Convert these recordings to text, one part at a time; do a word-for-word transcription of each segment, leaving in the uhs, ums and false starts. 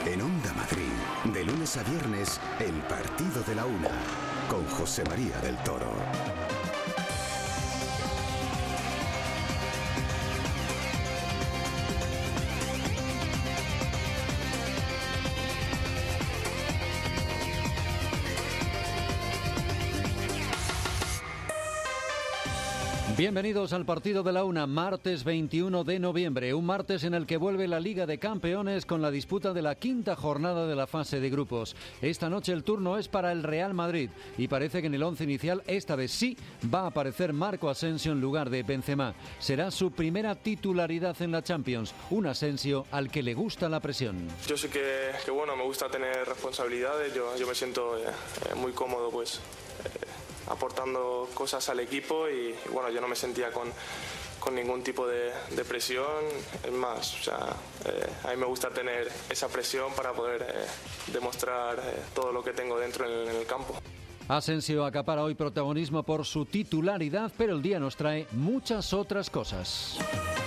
En Onda Madrid, de lunes a viernes, el partido de la una, con José María del Toro. Bienvenidos al partido de la una, martes veintiuno de noviembre, un martes en el que vuelve la Liga de Campeones con la disputa de la quinta jornada de la fase de grupos. Esta noche el turno es para el Real Madrid y parece que en el once inicial esta vez sí va a aparecer Marco Asensio en lugar de Benzema. Será su primera titularidad en la Champions, un Asensio al que le gusta la presión. Yo sé que, que bueno, me gusta tener responsabilidades, yo, yo me siento eh, muy cómodo pues eh, aportando cosas al equipo y, y bueno, yo no me sentía con, con ningún tipo de, de presión. Es más, o sea, eh, a mí me gusta tener esa presión para poder eh, demostrar eh, todo lo que tengo dentro en, en el campo. Asensio acapara hoy protagonismo por su titularidad, pero el día nos trae muchas otras cosas.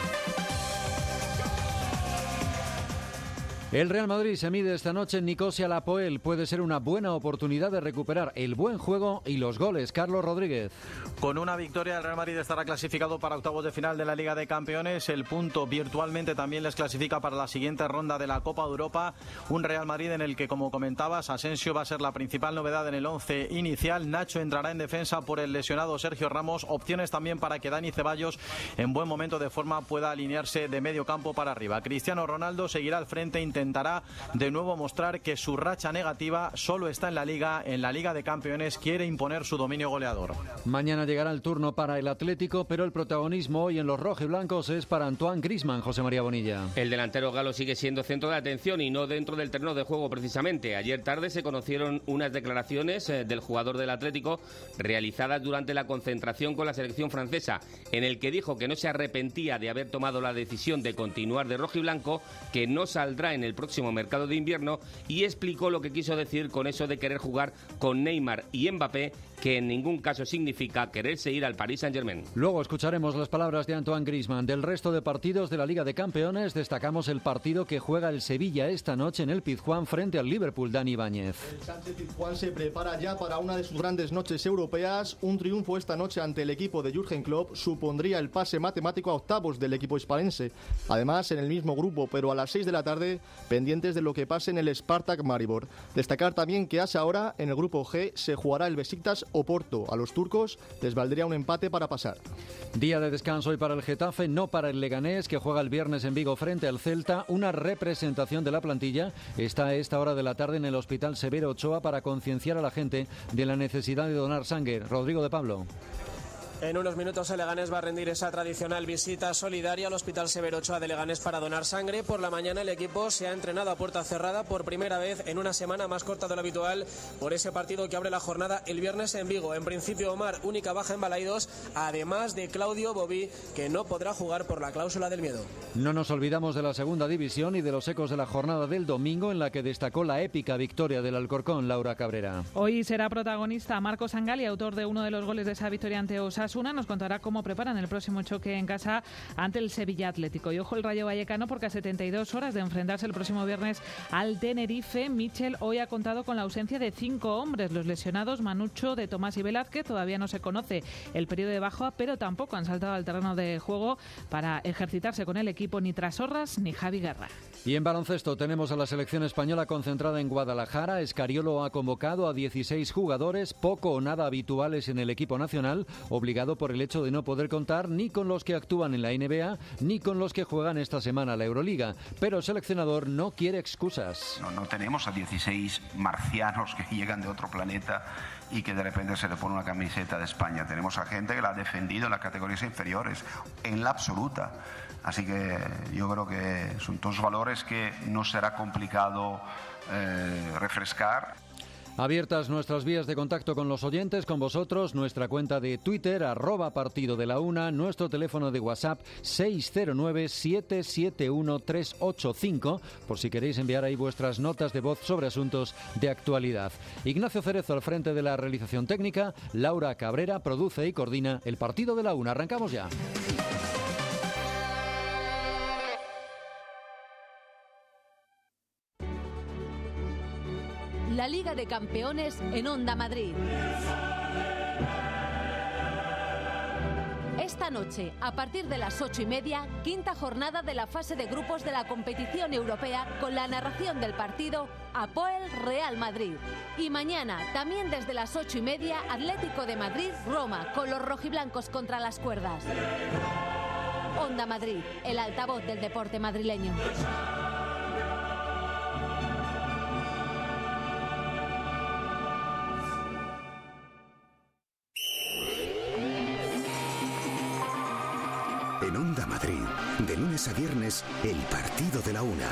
El Real Madrid se mide esta noche en Nicosia al Apoel. Puede ser una buena oportunidad de recuperar el buen juego y los goles. Carlos Rodríguez. Con una victoria el Real Madrid estará clasificado para octavos de final de la Liga de Campeones. El punto virtualmente también les clasifica para la siguiente ronda de la Copa de Europa. Un Real Madrid en el que, como comentabas, Asensio va a ser la principal novedad en el once inicial. Nacho entrará en defensa por el lesionado Sergio Ramos. Opciones también para que Dani Ceballos, en buen momento de forma, pueda alinearse de medio campo para arriba. Cristiano Ronaldo seguirá al frente, intentará de nuevo mostrar que su racha negativa solo está en la Liga. En la Liga de Campeones quiere imponer su dominio goleador. Mañana llegará el turno para el Atlético, pero el protagonismo hoy en los rojiblancos es para Antoine Griezmann. José María Bonilla. El delantero galo sigue siendo centro de atención y no dentro del terreno de juego precisamente. Ayer tarde se conocieron unas declaraciones eh, del jugador del Atlético realizadas durante la concentración con la selección francesa, en el que dijo que no se arrepentía de haber tomado la decisión de continuar de rojiblanco, que no saldrá en el próximo mercado de invierno, y explicó lo que quiso decir con eso de querer jugar con Neymar y Mbappé, que en ningún caso significa quererse ir al Paris Saint-Germain. Luego escucharemos las palabras de Antoine Griezmann. Del resto de partidos de la Liga de Campeones destacamos el partido que juega el Sevilla esta noche en el Pizjuán frente al Liverpool. Dani Ibáñez. El Sánchez Pizjuán se prepara ya para una de sus grandes noches europeas. Un triunfo esta noche ante el equipo de Jürgen Klopp supondría el pase matemático a octavos del equipo hispalense. Además, en el mismo grupo, pero a las seis de la tarde, pendientes de lo que pase en el Spartak Maribor. Destacar también que a esa hora, en el grupo G, se jugará el Besiktas Oporto. A los turcos les valdría un empate para pasar. Día de descanso hoy para el Getafe, no para el Leganés, que juega el viernes en Vigo frente al Celta. Una representación de la plantilla está a esta hora de la tarde en el Hospital Severo Ochoa para concienciar a la gente de la necesidad de donar sangre. Rodrigo de Pablo. En unos minutos el Leganés va a rendir esa tradicional visita solidaria al Hospital Severo Ochoa de Leganés para donar sangre. Por la mañana el equipo se ha entrenado a puerta cerrada por primera vez en una semana más corta de lo habitual por ese partido que abre la jornada el viernes en Vigo. En principio Omar, única baja en Balaidos, además de Claudio Bobí, que no podrá jugar por la cláusula del miedo. No nos olvidamos de la segunda división y de los ecos de la jornada del domingo, en la que destacó la épica victoria del Alcorcón. Laura Cabrera. Hoy será protagonista Marcos Angali, autor de uno de los goles de esa victoria ante Osasuna. Nos contará cómo preparan el próximo choque en casa ante el Sevilla Atlético. Y ojo el Rayo Vallecano, porque a setenta y dos horas de enfrentarse el próximo viernes al Tenerife, Michel hoy ha contado con la ausencia de cinco hombres. Los lesionados Manucho, De Tomás y Velázquez, todavía no se conoce el periodo de baja, pero tampoco han saltado al terreno de juego para ejercitarse con el equipo ni Trasorras ni Javi Guerra. Y en baloncesto tenemos a la selección española concentrada en Guadalajara. Escariolo ha convocado a dieciséis jugadores, poco o nada habituales en el equipo nacional, obligado por el hecho de no poder contar ni con los que actúan en la N B A ni con los que juegan esta semana la Euroliga. Pero el seleccionador no quiere excusas. No, no tenemos a dieciséis marcianos que llegan de otro planeta y que de repente se le pone una camiseta de España. Tenemos a gente que la ha defendido en las categorías inferiores, en la absoluta. Así que yo creo que son todos valores que no será complicado eh, refrescar. Abiertas nuestras vías de contacto con los oyentes, con vosotros, nuestra cuenta de Twitter, arroba partido de la una, nuestro teléfono de WhatsApp seis cero nueve, siete siete uno, tres ocho cinco, por si queréis enviar ahí vuestras notas de voz sobre asuntos de actualidad. Ignacio Cerezo al frente de la realización técnica, Laura Cabrera produce y coordina el partido de la una. Arrancamos ya. la Liga de Campeones en Onda Madrid. Esta noche, a partir de las ocho y media, quinta jornada de la fase de grupos de la competición europea con la narración del partido Apoel Real Madrid. Y mañana, también desde las ocho y media, Atlético de Madrid-Roma con los rojiblancos contra las cuerdas. Onda Madrid, el altavoz del deporte madrileño. En Onda Madrid, de lunes a viernes, el partido de la una.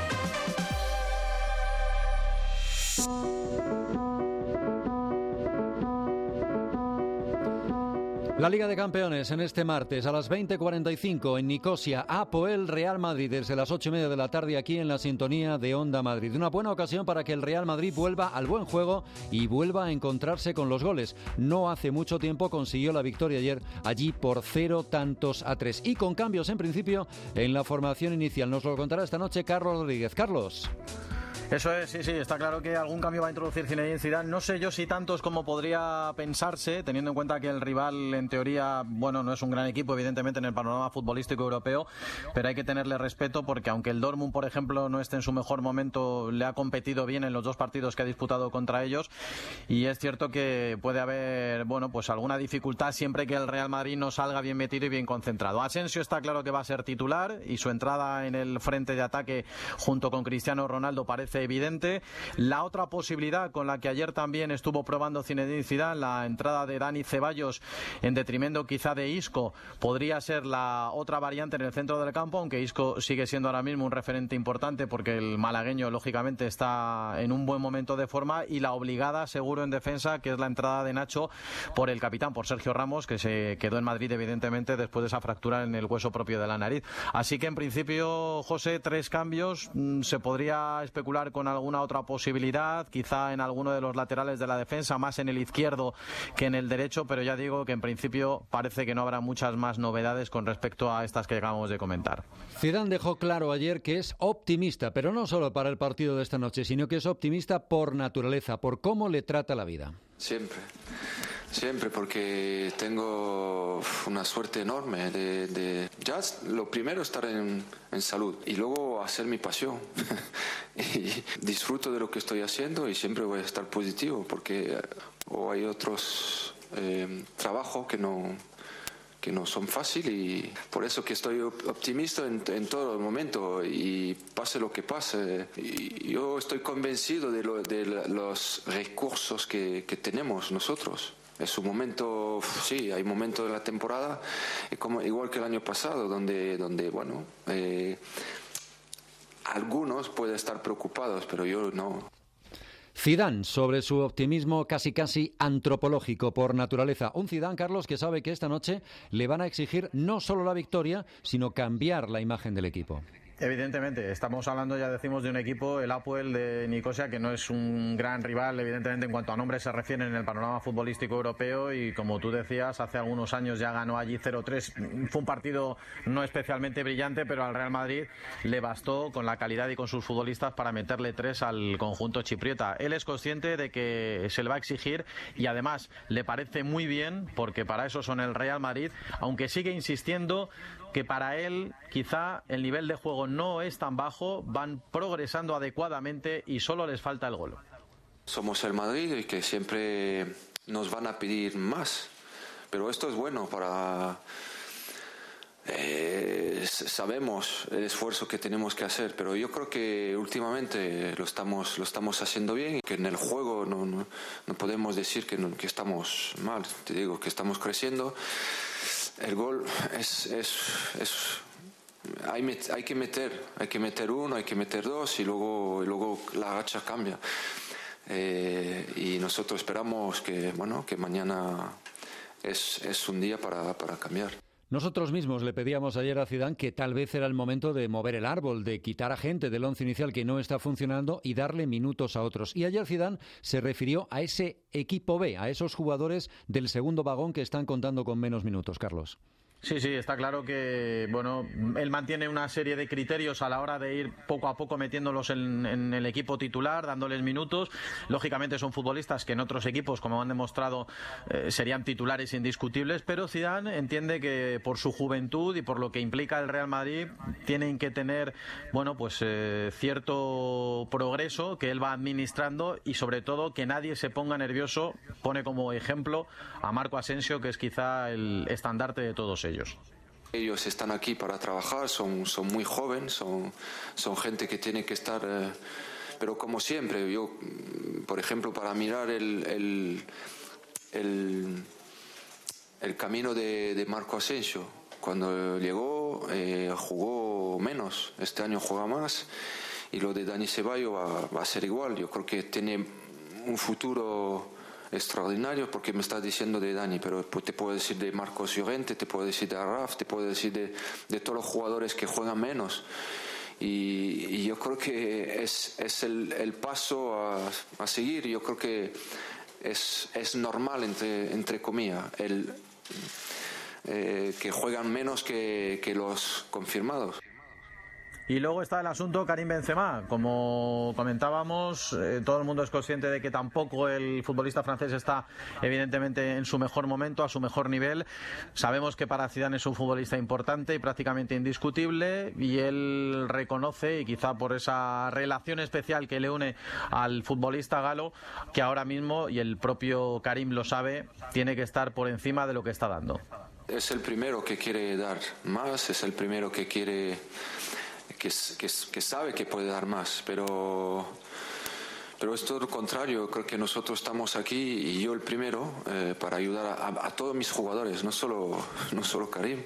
La Liga de Campeones en este martes a las veinte cuarenta y cinco en Nicosia, Apoel Real Madrid desde las ocho y media de la tarde aquí en la sintonía de Onda Madrid. Una buena ocasión para que el Real Madrid vuelva al buen juego y vuelva a encontrarse con los goles. No hace mucho tiempo consiguió la victoria ayer allí por cero tantos a tres y con cambios en principio en la formación inicial. Nos lo contará esta noche Carlos Rodríguez. Carlos. Eso es, sí, sí, está claro que algún cambio va a introducir Zinedine Zidane. No sé yo si tantos como podría pensarse, teniendo en cuenta que el rival, en teoría, bueno, no es un gran equipo, evidentemente, en el panorama futbolístico europeo, pero hay que tenerle respeto porque aunque el Dortmund, por ejemplo, no esté en su mejor momento, le ha competido bien en los dos partidos que ha disputado contra ellos, y es cierto que puede haber, bueno, pues alguna dificultad siempre que el Real Madrid no salga bien metido y bien concentrado. Asensio está claro que va a ser titular y su entrada en el frente de ataque junto con Cristiano Ronaldo parece evidente. La otra posibilidad con la que ayer también estuvo probando Zinedine Zidane, la entrada de Dani Ceballos en detrimento quizá de Isco, podría ser la otra variante en el centro del campo, aunque Isco sigue siendo ahora mismo un referente importante porque el malagueño lógicamente está en un buen momento de forma, y la obligada seguro en defensa, que es la entrada de Nacho por el capitán, por Sergio Ramos, que se quedó en Madrid evidentemente después de esa fractura en el hueso propio de la nariz. Así que en principio, José, tres cambios. Se podría especular con alguna otra posibilidad, quizá en alguno de los laterales de la defensa, más en el izquierdo que en el derecho, pero ya digo que en principio parece que no habrá muchas más novedades con respecto a estas que acabamos de comentar. Zidane dejó claro ayer que es optimista, pero no solo para el partido de esta noche, sino que es optimista por naturaleza, por cómo le trata la vida. Siempre. Siempre, porque tengo una suerte enorme de, de ya lo primero estar en, en salud y luego hacer mi pasión y disfruto de lo que estoy haciendo y siempre voy a estar positivo porque o hay otros eh, trabajos que no que no son fáciles y por eso que estoy optimista en, en todo momento y pase lo que pase. Y yo estoy convencido de, lo, de los recursos que, que tenemos nosotros. Es un momento, sí, hay momentos de la temporada, como, igual que el año pasado, donde, donde bueno, eh, algunos pueden estar preocupados, pero yo no. Zidane sobre su optimismo casi casi antropológico por naturaleza. Un Zidane, Carlos, que sabe que esta noche le van a exigir no solo la victoria, sino cambiar la imagen del equipo. Evidentemente, estamos hablando, ya decimos, de un equipo, el Apoel de Nicosia, que no es un gran rival, evidentemente, en cuanto a nombres se refiere en el panorama futbolístico europeo, y como tú decías, hace algunos años ya ganó allí cero tres. Fue un partido no especialmente brillante, pero al Real Madrid le bastó con la calidad y con sus futbolistas para meterle tres al conjunto chipriota. Él es consciente de que se le va a exigir y además le parece muy bien, porque para eso son el Real Madrid, aunque sigue insistiendo que para él quizá el nivel de juego no es tan bajo, van progresando adecuadamente y solo les falta el gol. Somos el Madrid y que siempre nos van a pedir más, pero esto es bueno para... Eh, sabemos el esfuerzo que tenemos que hacer, pero yo creo que últimamente lo estamos, lo estamos haciendo bien y que en el juego no, no, no podemos decir que, no, que estamos mal, te digo que estamos creciendo. El gol es, es, es hay, hay que meter, hay que meter uno, hay que meter dos y luego, y luego la racha cambia. Eh, y nosotros esperamos que, bueno, que mañana es, es un día para, para cambiar. Nosotros mismos le pedíamos ayer a Zidane que tal vez era el momento de mover el árbol, de quitar a gente del once inicial que no está funcionando y darle minutos a otros. Y ayer Zidane se refirió a ese equipo B, a esos jugadores del segundo vagón que están contando con menos minutos, Carlos. Sí, sí, está claro que bueno, él mantiene una serie de criterios a la hora de ir poco a poco metiéndolos en, en el equipo titular, dándoles minutos. Lógicamente son futbolistas que en otros equipos, como han demostrado, eh, serían titulares indiscutibles, pero Zidane entiende que por su juventud y por lo que implica el Real Madrid tienen que tener, bueno, pues eh, cierto progreso que él va administrando y sobre todo que nadie se ponga nervioso. Pone como ejemplo a Marco Asensio, que es quizá el estandarte de todos ellos. Ellos están aquí para trabajar, son, son muy jóvenes, son, son gente que tiene que estar, eh, pero como siempre, yo, por ejemplo, para mirar el, el, el, el camino de, de Marco Asensio, cuando llegó eh, jugó menos, este año juega más, y lo de Dani Ceballos va, va a ser igual. Yo creo que tiene un futuro extraordinario, porque me estás diciendo de Dani, pero te puedo decir de Marcos Llorente, te puedo decir de Arraf, te puedo decir de, de todos los jugadores que juegan menos, y, y yo creo que es, es el, el paso a, a seguir. Yo creo que es, es normal, entre, entre comillas, el, eh, que juegan menos que, que los confirmados. Y luego está el asunto Karim Benzema. Como comentábamos, eh, todo el mundo es consciente de que tampoco el futbolista francés está evidentemente en su mejor momento, a su mejor nivel. Sabemos que para Zidane es un futbolista importante y prácticamente indiscutible, y él reconoce, y quizá por esa relación especial que le une al futbolista galo, que ahora mismo, y el propio Karim lo sabe, tiene que estar por encima de lo que está dando. Es el primero que quiere dar más, es el primero que quiere... Que, que, que sabe que puede dar más, pero pero es todo lo contrario. Creo que nosotros estamos aquí, y yo el primero, eh, para ayudar a, a todos mis jugadores, no solo, no solo Karim.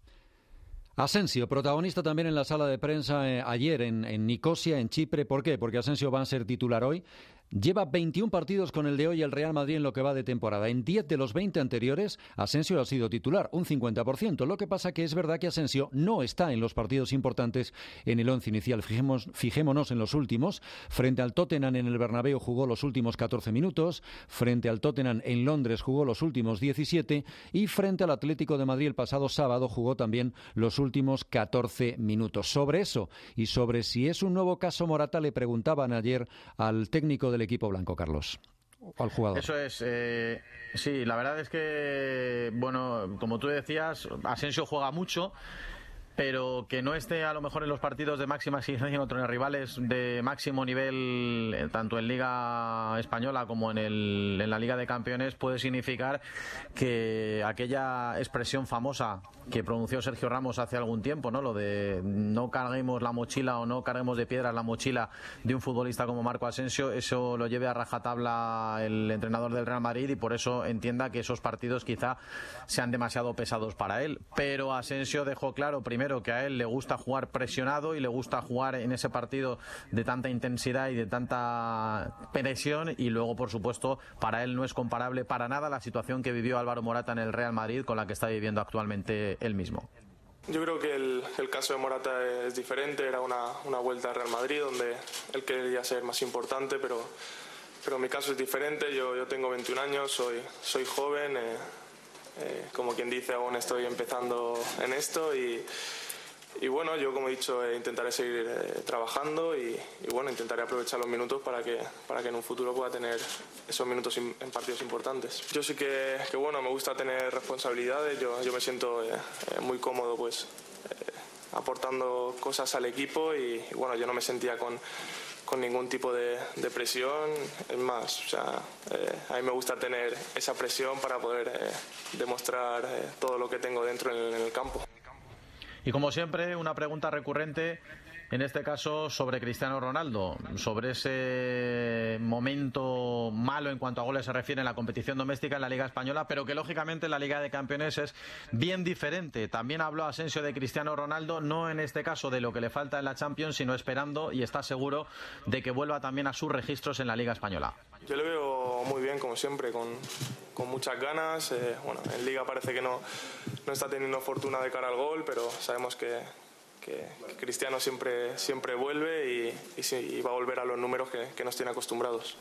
Asensio, protagonista también en la sala de prensa eh, ayer en, en Nicosia, en Chipre. ¿Por qué? Porque Asensio va a ser titular hoy. Lleva veintiún partidos con el de hoy el Real Madrid en lo que va de temporada. En diez de los veinte anteriores, Asensio ha sido titular, un cincuenta por ciento. Lo que pasa que es verdad que Asensio no está en los partidos importantes en el once inicial. Fijemos, fijémonos en los últimos. Frente al Tottenham en el Bernabéu jugó los últimos catorce minutos. Frente al Tottenham en Londres jugó los últimos diecisiete. Y frente al Atlético de Madrid el pasado sábado jugó también los últimos catorce minutos. Sobre eso y sobre si es un nuevo caso Morata, le preguntaban ayer al técnico del equipo blanco, Carlos, al jugador. Eso es, eh, sí, la verdad es que, bueno, como tú decías, Asensio juega mucho, pero que no esté a lo mejor en los partidos de máxima exigencia contra los rivales de máximo nivel, tanto en Liga Española como en, el, en la Liga de Campeones, puede significar que aquella expresión famosa que pronunció Sergio Ramos hace algún tiempo, ¿no? Lo de no carguemos la mochila o no carguemos de piedras la mochila de un futbolista como Marco Asensio, eso lo lleve a rajatabla el entrenador del Real Madrid, y por eso entienda que esos partidos quizá sean demasiado pesados para él. Pero Asensio dejó claro, primero, que a él le gusta jugar presionado y le gusta jugar en ese partido de tanta intensidad y de tanta presión, y luego, por supuesto, para él no es comparable para nada la situación que vivió Álvaro Morata en el Real Madrid con la que está viviendo actualmente él mismo. Yo creo que el, el caso de Morata es diferente. Era una, una vuelta al Real Madrid donde él quería ser más importante, pero, pero mi caso es diferente. Yo, yo tengo veintiún años, soy, soy joven, eh, eh, como quien dice, aún estoy empezando en esto, y, y bueno, yo, como he dicho, eh, intentaré seguir eh, trabajando y, y bueno, intentaré aprovechar los minutos para que, para que en un futuro pueda tener esos minutos in, en partidos importantes. Yo sí que, que bueno, me gusta tener responsabilidades. Yo, yo me siento eh, eh, muy cómodo pues eh, aportando cosas al equipo, y, y bueno, yo no me sentía con con ningún tipo de, de presión. Es más, o sea, eh, a mí me gusta tener esa presión para poder eh, demostrar eh, todo lo que tengo dentro en el, en el campo. Y como siempre, una pregunta recurrente, en este caso sobre Cristiano Ronaldo, sobre ese momento malo en cuanto a goles se refiere en la competición doméstica en la Liga Española, pero que lógicamente en la Liga de Campeones es bien diferente. También habló Asensio de Cristiano Ronaldo, no en este caso de lo que le falta en la Champions, sino esperando y está seguro de que vuelva también a sus registros en la Liga Española. Yo le veo muy bien, como siempre, con, con muchas ganas. Eh, bueno, en Liga parece que no, no está teniendo fortuna de cara al gol, pero sabemos que Que, que Cristiano siempre, siempre vuelve y, y, sí, y va a volver a los números que, que nos tiene acostumbrados.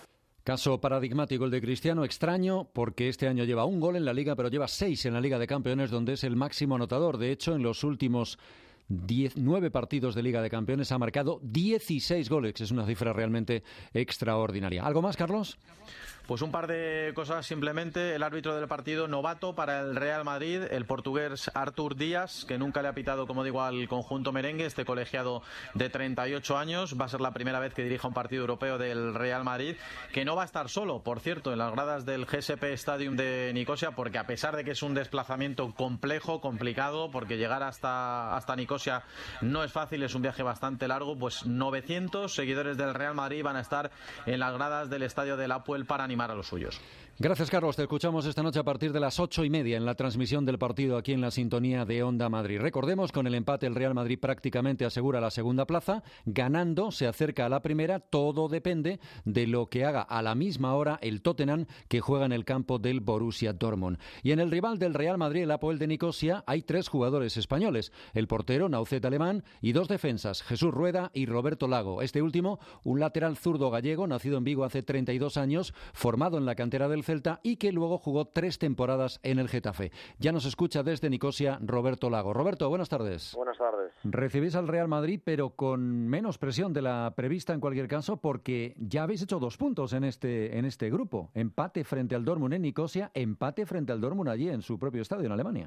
Caso paradigmático el de Cristiano, extraño porque este año lleva un gol en la Liga, pero lleva seis en la Liga de Campeones, donde es el máximo anotador. De hecho, en los últimos diez, nueve partidos de Liga de Campeones ha marcado dieciséis goles. Es una cifra realmente extraordinaria. ¿Algo más, Carlos? Pues un par de cosas simplemente. El árbitro del partido novato para el Real Madrid, el portugués Artur Díaz, que nunca le ha pitado, como digo, al conjunto merengue, este colegiado de treinta y ocho años. Va a ser la primera vez que dirija un partido europeo del Real Madrid, que no va a estar solo, por cierto, en las gradas del G S P Stadium de Nicosia, porque a pesar de que es un desplazamiento complejo, complicado, porque llegar hasta, hasta Nicosia no es fácil, es un viaje bastante largo, pues novecientos seguidores del Real Madrid van a estar en las gradas del estadio del Apoel para animar a los suyos. Gracias, Carlos. Te escuchamos esta noche a partir de las ocho y media en la transmisión del partido aquí en la sintonía de Onda Madrid. Recordemos, con el empate el Real Madrid prácticamente asegura la segunda plaza. Ganando se acerca a la primera. Todo depende de lo que haga a la misma hora el Tottenham, que juega en el campo del Borussia Dortmund. Y en el rival del Real Madrid, el Apoel de Nicosia, hay tres jugadores españoles. El portero, Naucet Alemán, y dos defensas, Jesús Rueda y Roberto Lago. Este último, un lateral zurdo gallego, nacido en Vigo hace treinta y dos años, formado en la cantera del Celta y que luego jugó tres temporadas en el Getafe. Ya nos escucha desde Nicosia Roberto Lago. Roberto, buenas tardes. Buenas tardes. Recibís al Real Madrid, pero con menos presión de la prevista en cualquier caso, porque ya habéis hecho dos puntos en este, en este grupo. Empate frente al Dortmund en Nicosia, empate frente al Dortmund allí en su propio estadio en Alemania.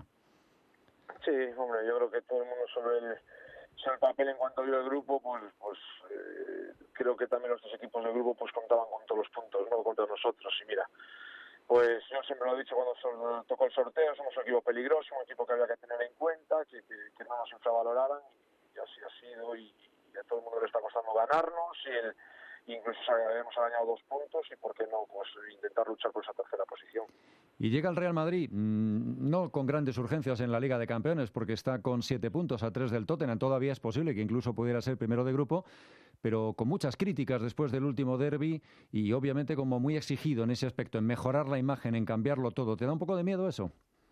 Sí, hombre, yo creo que todo el mundo sobre el, sobre el papel en cuanto vio el grupo, pues, pues eh, creo que también los dos equipos del grupo pues contaban con todos los puntos, no contra nosotros. Y mira, pues yo siempre lo he dicho cuando tocó el sorteo, somos un equipo peligroso, un equipo que había que tener en cuenta, que, que, que no nos infravaloraran, y así ha sido, y, y a todo el mundo le está costando ganarnos, y el, incluso hemos arañado dos puntos, y por qué no, pues intentar luchar por esa tercera posición. Y llega el Real Madrid, mmm, no con grandes urgencias en la Liga de Campeones, porque está con siete puntos a tres del Tottenham. Todavía es posible que incluso pudiera ser primero de grupo, pero con muchas críticas después del último derbi y obviamente como muy exigido en ese aspecto, en mejorar la imagen, en cambiarlo todo. ¿Te da un poco de miedo eso?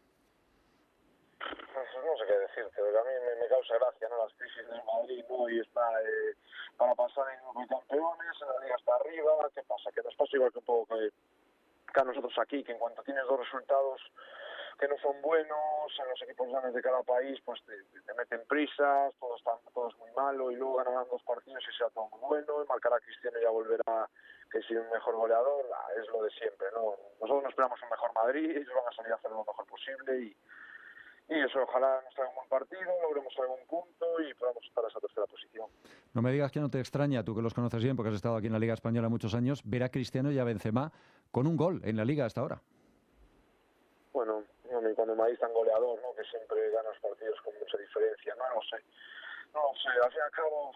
No sé qué decirte, a mí me, me causa gracia, ¿no? Las crisis del Madrid, ¿no? Y está eh, para pasar en grupo de campeones, en la Liga está arriba. ¿Qué pasa? Que nos pasa igual que un poco que a nosotros aquí, que en cuanto tienes dos resultados que no son buenos en los equipos grandes de cada país, pues te, te meten prisas, todo está todo es muy malo, y luego ganarán dos partidos y será todo muy bueno, y marcará a Cristiano y ya volverá que es un mejor goleador. Es lo de siempre, ¿no? Nosotros no esperamos un mejor Madrid, ellos van a salir a hacer lo mejor posible, y Y eso, ojalá nos traiga un buen partido, logremos algún punto y podamos estar a esa tercera posición. No me digas que no te extraña, tú que los conoces bien porque has estado aquí en la Liga Española muchos años, ver a Cristiano y a Benzema con un gol en la Liga hasta ahora. Bueno, cuando el Madrid es tan goleador, ¿no? Que siempre gana los partidos con mucha diferencia, no lo sé. No lo sé, al fin y al cabo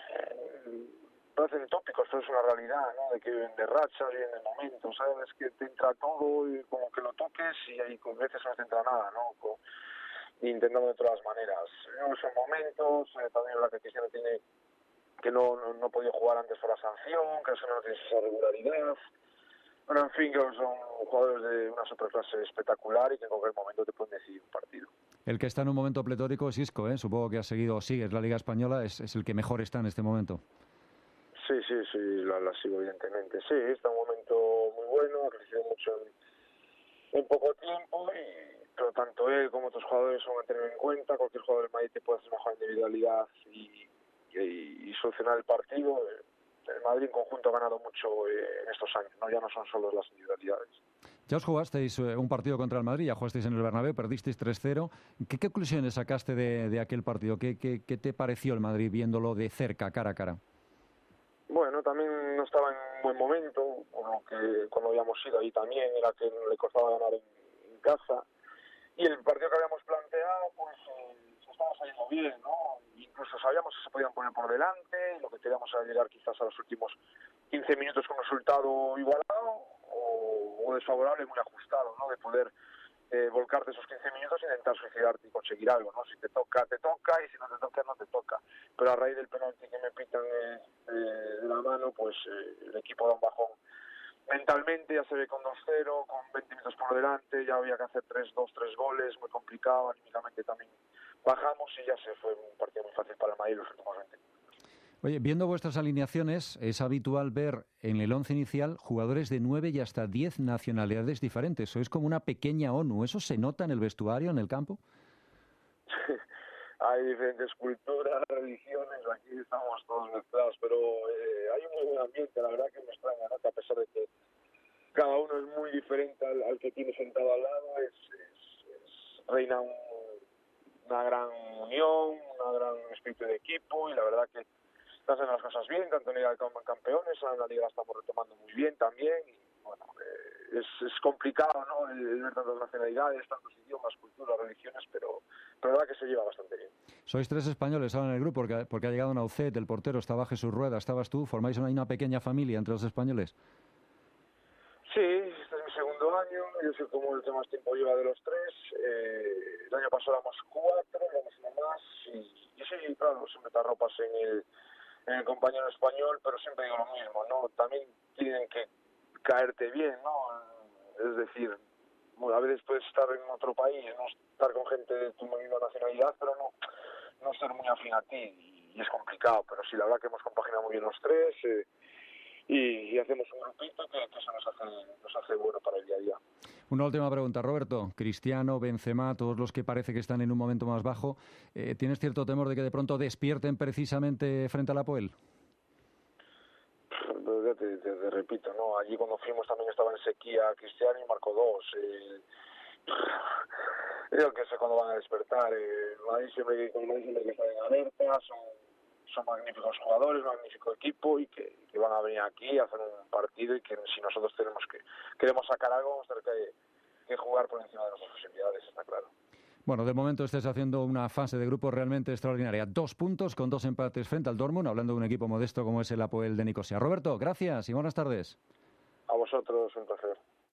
parecen tópicos, pero es una realidad, ¿no? De que viven de rachas, viven de momentos, ¿sabes? Que te entra todo y como que lo toques y ahí con veces no te entra nada, ¿no? Con, intentando de todas las maneras. No son momentos, eh, también la que Cristiano tiene que no, no, no ha podido jugar antes por la sanción, que eso no tiene esa regularidad. Bueno, en fin, que son jugadores de una superclase espectacular y que en cualquier momento te pueden decidir un partido. El que está en un momento pletórico es Isco, ¿eh? Supongo que ha seguido o sigues la Liga Española, es, es el que mejor está en este momento. Sí, sí, sí, la, la sigo evidentemente. Sí, está en un momento muy bueno, ha crecido mucho en, en poco tiempo, y pero tanto él como otros jugadores son a tener en cuenta. Cualquier jugador del Madrid te puede hacer mejor individualidad y, y, y solucionar el partido. El Madrid en conjunto ha ganado mucho eh, en estos años, no ya no son solo las individualidades. Ya os jugasteis eh, un partido contra el Madrid, ya jugasteis en el Bernabéu, perdisteis tres cero. ¿Qué, qué conclusiones sacaste de, de aquel partido? ¿Qué, qué, ¿Qué te pareció el Madrid viéndolo de cerca, cara a cara? Bueno, también no estaba en un buen momento, por lo que cuando habíamos ido ahí también era que le costaba ganar en, en casa. Y el partido que habíamos planteado, pues eh, se estaba saliendo bien, ¿no? Incluso sabíamos que se podían poner por delante, y lo que queríamos era llegar quizás a los últimos quince minutos con un resultado igualado o, o desfavorable, muy ajustado, ¿no? De poder eh, volcarte esos quince minutos e intentar suicidarte y conseguir algo, ¿no? Si te toca, te toca, y si no te toca, no te toca. Pero a raíz del penalti que me pitan eh, eh, de la mano, pues eh, el equipo da un bajón. Mentalmente ya se ve con dos cero, con veinte minutos por delante, ya había que hacer tres dos, tres goles, muy complicado, anímicamente también bajamos y ya se fue un partido muy fácil para el Madrid los últimos veinte minutos. Oye, viendo vuestras alineaciones, es habitual ver en el once inicial jugadores de nueve y hasta diez nacionalidades diferentes. Sois como una pequeña ONU. ¿Eso se nota en el vestuario, en el campo? Hay diferentes culturas, religiones, aquí estamos todos mezclados, pero eh, hay un muy buen ambiente, la verdad que me extraña, ¿no? Que a pesar de que cada uno es muy diferente al, al que tiene sentado al lado, es, es, es reina un, una gran unión, un gran espíritu de equipo, y la verdad que están haciendo las cosas bien, tanto en la Liga de Campeones, en la Liga la estamos retomando muy bien también, y bueno, eh, es, es complicado, ¿no?, el, el ver tantas nacionalidades, tantos idiomas, culturas, religiones, pero, pero la verdad que se lleva bastante bien. Sois tres españoles ahora en el grupo, porque, porque ha llegado Naucet, el portero, estaba Jesús Rueda, estabas tú, ¿formáis una, una pequeña familia entre los españoles? Sí, este es mi segundo año, yo soy como el que más tiempo lleva de los tres, eh, el año pasado éramos cuatro, éramos uno más, y, y sí, claro, siempre te arropas en el, en el compañero español, pero siempre digo lo mismo, ¿no? También tienen que caerte bien, ¿no? Es decir, a veces puedes estar en otro país, no estar con gente de tu misma nacionalidad, pero no, no ser muy afín a ti, y es complicado, pero sí, la verdad que hemos compaginado muy bien los tres, eh, y, y hacemos un grupito que, que eso nos hace, nos hace bueno para el día a día. Una última pregunta, Roberto. Cristiano, Benzema, todos los que parece que están en un momento más bajo, eh, ¿tienes cierto temor de que de pronto despierten precisamente frente al Apoel? Te, te, te, te repito, ¿no? Allí cuando fuimos también estaba en sequía Cristiano y marcó dos. Eh, yo que sé cuándo van a despertar. Eh, Madrid siempre, con Madrid siempre que están en alerta, son, son magníficos jugadores, magnífico equipo, y que, que van a venir aquí a hacer un partido, y que si nosotros tenemos que queremos sacar algo, vamos a tener que, que jugar por encima de nuestras posibilidades, está claro. Bueno, de momento estés haciendo una fase de grupo realmente extraordinaria. Dos puntos con dos empates frente al Dortmund, hablando de un equipo modesto como es el Apoel de Nicosia. Roberto, gracias y buenas tardes. A vosotros, un placer.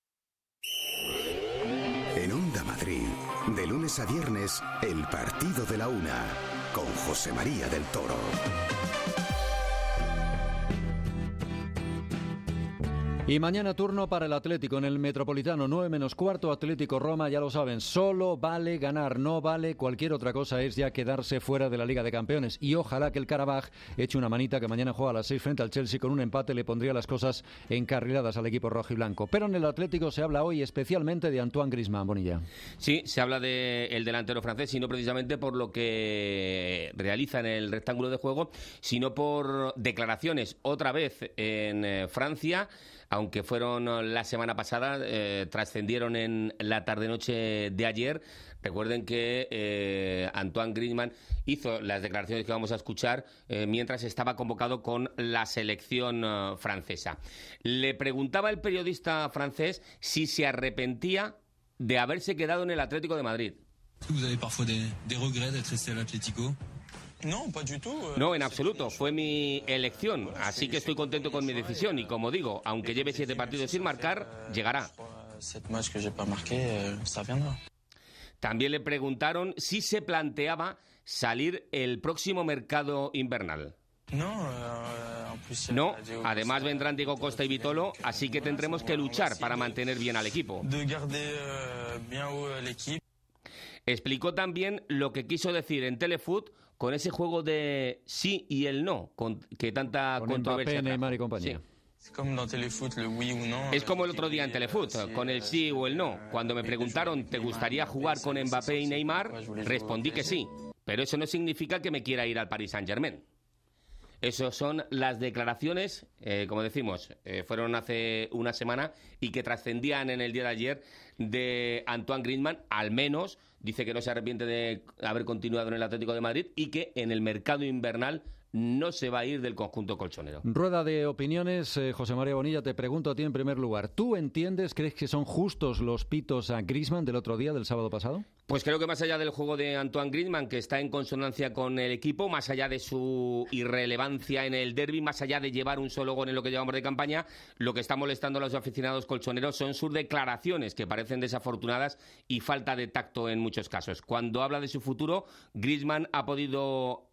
En Onda Madrid, de lunes a viernes, el partido de la una, con José María del Toro. Y mañana turno para el Atlético en el Metropolitano, nueve menos cuarto, Atlético Roma, ya lo saben, solo vale ganar, no vale cualquier otra cosa, es ya quedarse fuera de la Liga de Campeones. Y ojalá que el Karabaj eche una manita, que mañana juega a las seis frente al Chelsea, con un empate le pondría las cosas encarriladas al equipo rojiblanco. Pero en el Atlético se habla hoy especialmente de Antoine Griezmann, Bonilla. Sí, se habla del delantero francés, y no precisamente por lo que realiza en el rectángulo de juego, sino por declaraciones otra vez en eh, Francia, aunque fueron la semana pasada, eh, trascendieron en la tarde-noche de ayer. Recuerden que eh, Antoine Griezmann hizo las declaraciones que vamos a escuchar eh, mientras estaba convocado con la selección uh, francesa. Le preguntaba el periodista francés si se arrepentía de haberse quedado en el Atlético de Madrid. ¿Vous avez parfois des, des regrets d'être resté al Atlético? No, en absoluto. Fue mi elección, así que estoy contento con mi decisión, y como digo, aunque lleve siete partidos sin marcar, llegará. También le preguntaron si se planteaba salir el próximo mercado invernal. No, además vendrán Diego Costa y Vitolo, así que tendremos que luchar para mantener bien al equipo. Explicó también lo que quiso decir en Telefoot con ese juego de sí y el no, con, que tanta con controversia Mbappé, Neymar y compañía. Sí. Es como el otro día en Telefoot, con el sí o el no. Cuando me preguntaron, ¿te gustaría jugar con Mbappé y Neymar? Respondí que sí, pero eso no significa que me quiera ir al Paris Saint-Germain. Esas son las declaraciones, eh, como decimos, eh, fueron hace una semana y que trascendían en el día de ayer de Antoine Griezmann. Al menos dice que no se arrepiente de haber continuado en el Atlético de Madrid y que en el mercado invernal no se va a ir del conjunto colchonero. Rueda de opiniones, eh, José María Bonilla, te pregunto a ti en primer lugar. ¿Tú entiendes, crees que son justos los pitos a Griezmann del otro día, del sábado pasado? Pues creo que más allá del juego de Antoine Griezmann, que está en consonancia con el equipo, más allá de su irrelevancia en el derbi, más allá de llevar un solo gol en lo que llevamos de campaña, lo que está molestando a los aficionados colchoneros son sus declaraciones, que parecen desafortunadas y falta de tacto en muchos casos. Cuando habla de su futuro, Griezmann ha podido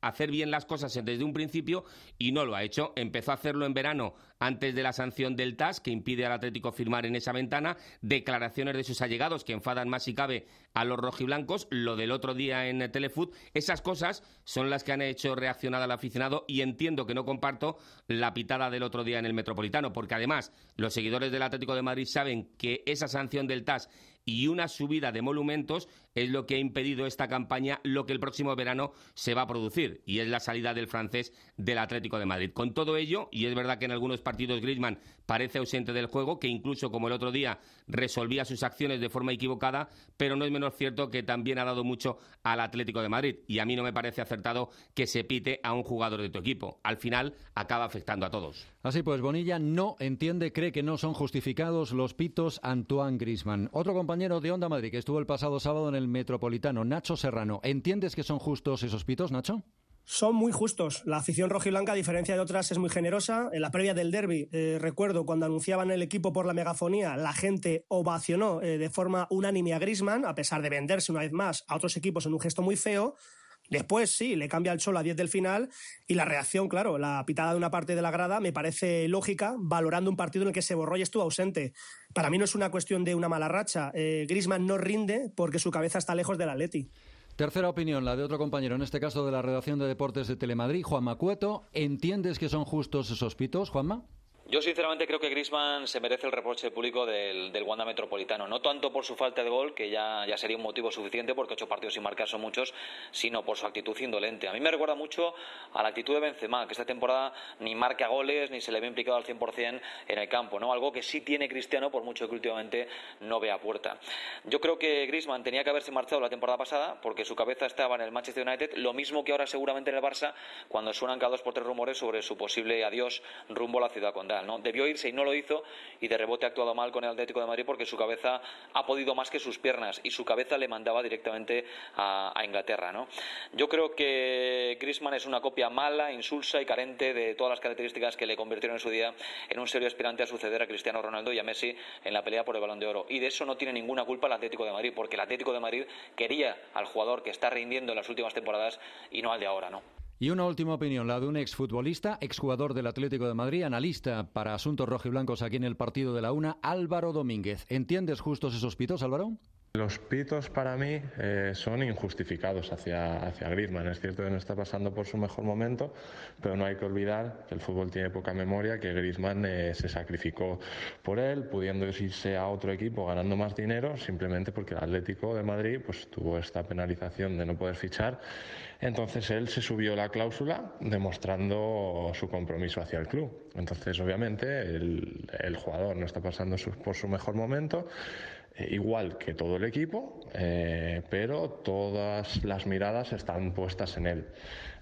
hacer bien las cosas desde un principio y no lo ha hecho. Empezó a hacerlo en verano antes de la sanción del T A S, que impide al Atlético firmar en esa ventana, declaraciones de sus allegados que enfadan más si cabe a los rojiblancos, lo del otro día en Telefoot. Esas cosas son las que han hecho reaccionar al aficionado y entiendo que no comparto la pitada del otro día en el Metropolitano, porque además los seguidores del Atlético de Madrid saben que esa sanción del T A S y una subida de monumentos es lo que ha impedido esta campaña, lo que el próximo verano se va a producir, y es la salida del francés del Atlético de Madrid. Con todo ello, y es verdad que en algunos partidos Griezmann parece ausente del juego, que incluso como el otro día resolvía sus acciones de forma equivocada, pero no es menos cierto que también ha dado mucho al Atlético de Madrid, y a mí no me parece acertado que se pite a un jugador de tu equipo. Al final acaba afectando a todos. Así pues, Bonilla no entiende, cree que no son justificados los pitos Antoine Griezmann. Otro compañero de Onda Madrid que estuvo el pasado sábado en el Metropolitano, Nacho Serrano. ¿Entiendes que son justos esos pitos, Nacho? Son muy justos. La afición rojiblanca, a diferencia de otras, es muy generosa. En la previa del derbi, eh, recuerdo cuando anunciaban el equipo por la megafonía, la gente ovacionó eh, de forma unánime a Griezmann, a pesar de venderse una vez más a otros equipos en un gesto muy feo. Después sí, le cambia el Cholo a diez del final y la reacción, claro, la pitada de una parte de la grada me parece lógica, valorando un partido en el que se borró y estuvo ausente. Para mí no es una cuestión de una mala racha. Eh, Griezmann no rinde porque su cabeza está lejos del Atleti. Tercera opinión, la de otro compañero, en este caso de la redacción de deportes de Telemadrid, Juanma Cueto. ¿Entiendes que son justos esos pitos, Juanma? Yo sinceramente creo que Griezmann se merece el reproche público del, del Wanda Metropolitano, no tanto por su falta de gol, que ya, ya sería un motivo suficiente porque ocho partidos sin marcar son muchos, sino por su actitud indolente. A mí me recuerda mucho a la actitud de Benzema, que esta temporada ni marca goles ni se le ve implicado al cien por ciento en el campo, ¿no? Algo que sí tiene Cristiano, por mucho que últimamente no vea puerta. Yo creo que Griezmann tenía que haberse marchado la temporada pasada porque su cabeza estaba en el Manchester United, lo mismo que ahora seguramente en el Barça, cuando suenan cada dos por tres rumores sobre su posible adiós rumbo a la ciudad condal, ¿no? Debió irse y no lo hizo, y de rebote ha actuado mal con el Atlético de Madrid porque su cabeza ha podido más que sus piernas y su cabeza le mandaba directamente a, a Inglaterra, ¿no? Yo creo que Griezmann es una copia mala, insulsa y carente de todas las características que le convirtieron en su día en un serio aspirante a suceder a Cristiano Ronaldo y a Messi en la pelea por el Balón de Oro, y de eso no tiene ninguna culpa el Atlético de Madrid, porque el Atlético de Madrid quería al jugador que está rindiendo en las últimas temporadas y no al de ahora, ¿no? Y una última opinión, la de un exfutbolista, exjugador del Atlético de Madrid, analista para asuntos rojiblancos aquí en el partido de la Una, Álvaro Domínguez. ¿Entiendes justos esos pitos, Álvaro? Los pitos para mí eh, son injustificados hacia, hacia Griezmann. Es cierto que no está pasando por su mejor momento, pero no hay que olvidar que el fútbol tiene poca memoria, que Griezmann eh, se sacrificó por él, pudiendo irse a otro equipo ganando más dinero, simplemente porque el Atlético de Madrid pues, tuvo esta penalización de no poder fichar. Entonces él se subió la cláusula demostrando su compromiso hacia el club. Entonces obviamente el, el jugador no está pasando su, por su mejor momento, eh, igual que todo el equipo, eh, pero todas las miradas están puestas en él.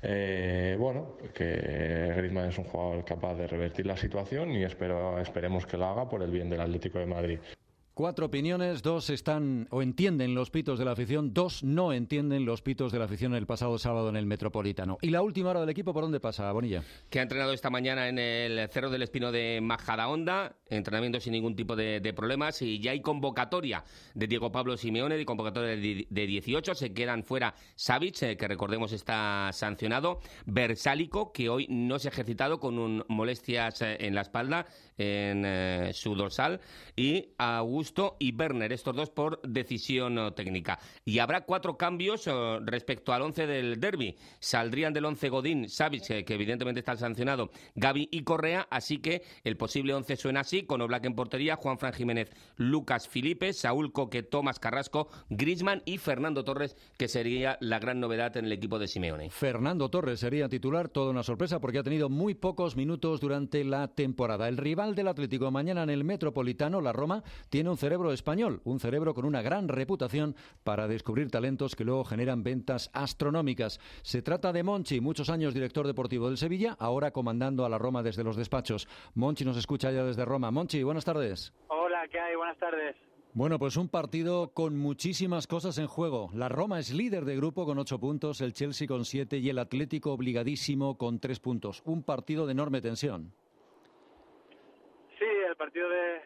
Eh, bueno, que Griezmann es un jugador capaz de revertir la situación y espero, esperemos que lo haga por el bien del Atlético de Madrid. Cuatro opiniones, dos están o entienden los pitos de la afición, dos no entienden los pitos de la afición el pasado sábado en el Metropolitano. ¿Y la última hora del equipo por dónde pasa, Bonilla? Que ha entrenado esta mañana en el Cerro del Espino de Majadahonda, entrenamiento sin ningún tipo de, de problemas, y ya hay convocatoria de Diego Pablo Simeone, de convocatoria de, de dieciocho, se quedan fuera Savic, eh, que recordemos está sancionado, Versálico, que hoy no se ha ejercitado con un, molestias eh, en la espalda, en eh, su dorsal, y Augusto y Werner, estos dos por decisión oh, técnica. Y habrá cuatro cambios oh, respecto al once del derbi. Saldrían del once Godín, Savic, eh, que evidentemente está sancionado, Gavi y Correa, así que el posible once suena así, con Oblak en portería, Juanfran Jiménez, Lucas Felipe, Saúl Coque, Tomás Carrasco, Griezmann y Fernando Torres, que sería la gran novedad en el equipo de Simeone. Fernando Torres sería titular, toda una sorpresa porque ha tenido muy pocos minutos durante la temporada. El rival del Atlético mañana en el Metropolitano, la Roma, tiene un cerebro español, un cerebro con una gran reputación para descubrir talentos que luego generan ventas astronómicas. Se trata de Monchi, muchos años director deportivo del Sevilla, ahora comandando a la Roma desde los despachos. Monchi nos escucha ya desde Roma. Monchi, buenas tardes. Hola, ¿qué hay? Buenas tardes. Bueno, pues un partido con muchísimas cosas en juego. La Roma es líder de grupo con ocho puntos, el Chelsea con siete y el Atlético obligadísimo con tres puntos. Un partido de enorme tensión. Sí, el partido de,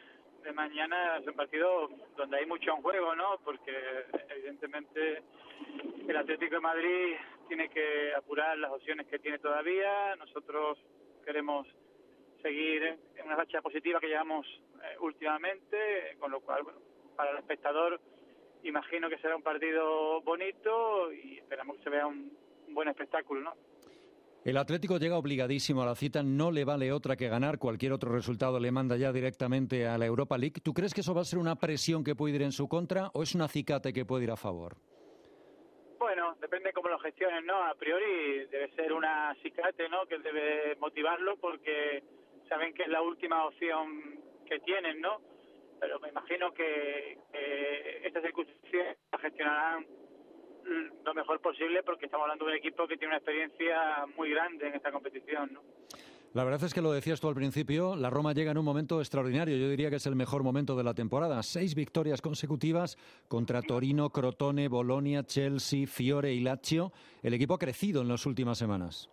de mañana es un partido donde hay mucho en juego, ¿no? Porque evidentemente el Atlético de Madrid tiene que apurar las opciones que tiene todavía. Nosotros queremos seguir en una racha positiva que llevamos eh, últimamente, con lo cual, bueno, para el espectador imagino que será un partido bonito y esperamos que se vea un, un buen espectáculo, ¿no? El Atlético llega obligadísimo a la cita, no le vale otra que ganar, cualquier otro resultado le manda ya directamente a la Europa League. ¿Tú crees que eso va a ser una presión que puede ir en su contra o es un acicate que puede ir a favor? Bueno, depende cómo lo gestionen, ¿no? A priori debe ser una acicate, ¿no? Que debe motivarlo porque saben que es la última opción que tienen, ¿no? Pero me imagino que, que estas circunstancias la gestionarán lo mejor posible porque estamos hablando de un equipo que tiene una experiencia muy grande en esta competición, ¿no? La verdad es que lo decías tú al principio, la Roma llega en un momento extraordinario, yo diría que es el mejor momento de la temporada. Seis victorias consecutivas contra Torino, Crotone, Bolonia, Chelsea, Fiore y Lazio. El equipo ha crecido en las últimas semanas.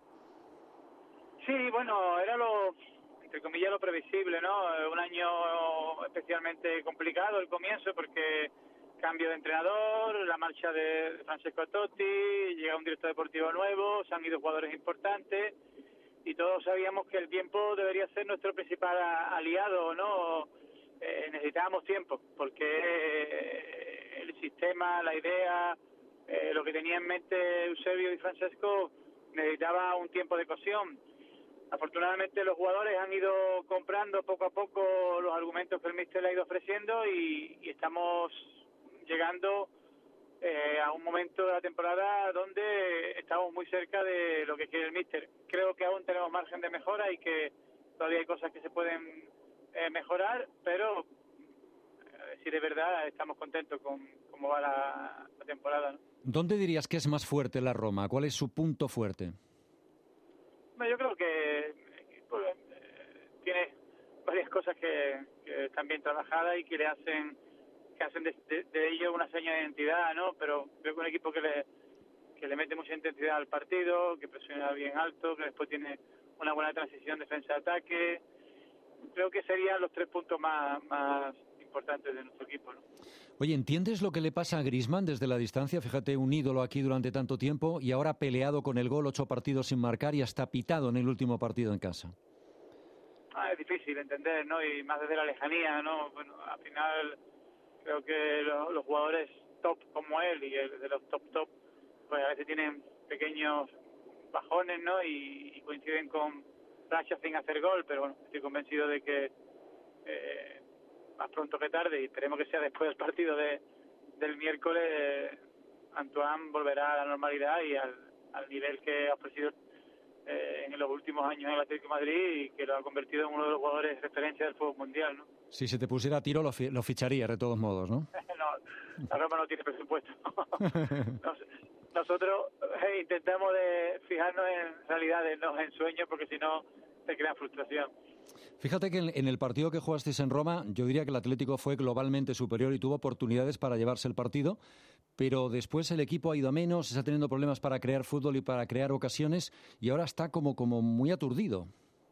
Sí, bueno, era lo, entre comillas, lo previsible, ¿no? Un año especialmente complicado el comienzo porque cambio de entrenador, la marcha de Francesco Totti, llega un director deportivo nuevo, se han ido jugadores importantes y todos sabíamos que el tiempo debería ser nuestro principal aliado, ¿no? Eh, necesitábamos tiempo porque el sistema, la idea, eh, lo que tenía en mente Eusebio y Francesco necesitaba un tiempo de cocción. Afortunadamente los jugadores han ido comprando poco a poco los argumentos que el míster le ha ido ofreciendo y, y estamos llegando eh, a un momento de la temporada donde estamos muy cerca de lo que quiere el míster. Creo que aún tenemos margen de mejora y que todavía hay cosas que se pueden eh, mejorar, pero eh, si de verdad estamos contentos con cómo va la, la temporada, ¿no? ¿Dónde dirías que es más fuerte la Roma? ¿Cuál es su punto fuerte? Bueno, yo creo que pues, eh, tiene varias cosas que, que están bien trabajadas y que le hacen que hacen de, de, de ello una seña de identidad, ¿no? Pero creo que un equipo que le que le mete mucha intensidad al partido, que presiona bien alto, que después tiene una buena transición defensa-ataque. Creo que serían los tres puntos más, más importantes de nuestro equipo, ¿no? Oye, ¿entiendes lo que le pasa a Griezmann desde la distancia? Fíjate, un ídolo aquí durante tanto tiempo y ahora peleado con el gol, ocho partidos sin marcar y hasta pitado en el último partido en casa. Ah, es difícil entender, ¿no? Y más desde la lejanía, ¿no? Bueno, al final creo que lo, los jugadores top como él y el de los top top, pues a veces tienen pequeños bajones, ¿no? Y, y coinciden con rachas sin hacer gol, pero bueno, estoy convencido de que eh, más pronto que tarde, y esperemos que sea después del partido de, del miércoles, eh, Antoine volverá a la normalidad y al, al nivel que ha ofrecido eh, en los últimos años en el Atlético de Madrid y que lo ha convertido en uno de los jugadores de referencia del fútbol mundial, ¿no? Si se te pusiera a tiro lo, fi- lo ficharía de todos modos, ¿no? No, la Roma no tiene presupuesto. Nos, nosotros eh, intentamos de fijarnos en realidades, no en sueños, porque si no se crea frustración. Fíjate que en, en el partido que jugasteis en Roma, yo diría que el Atlético fue globalmente superior y tuvo oportunidades para llevarse el partido, pero después el equipo ha ido a menos, está teniendo problemas para crear fútbol y para crear ocasiones, y ahora está como, como muy aturdido.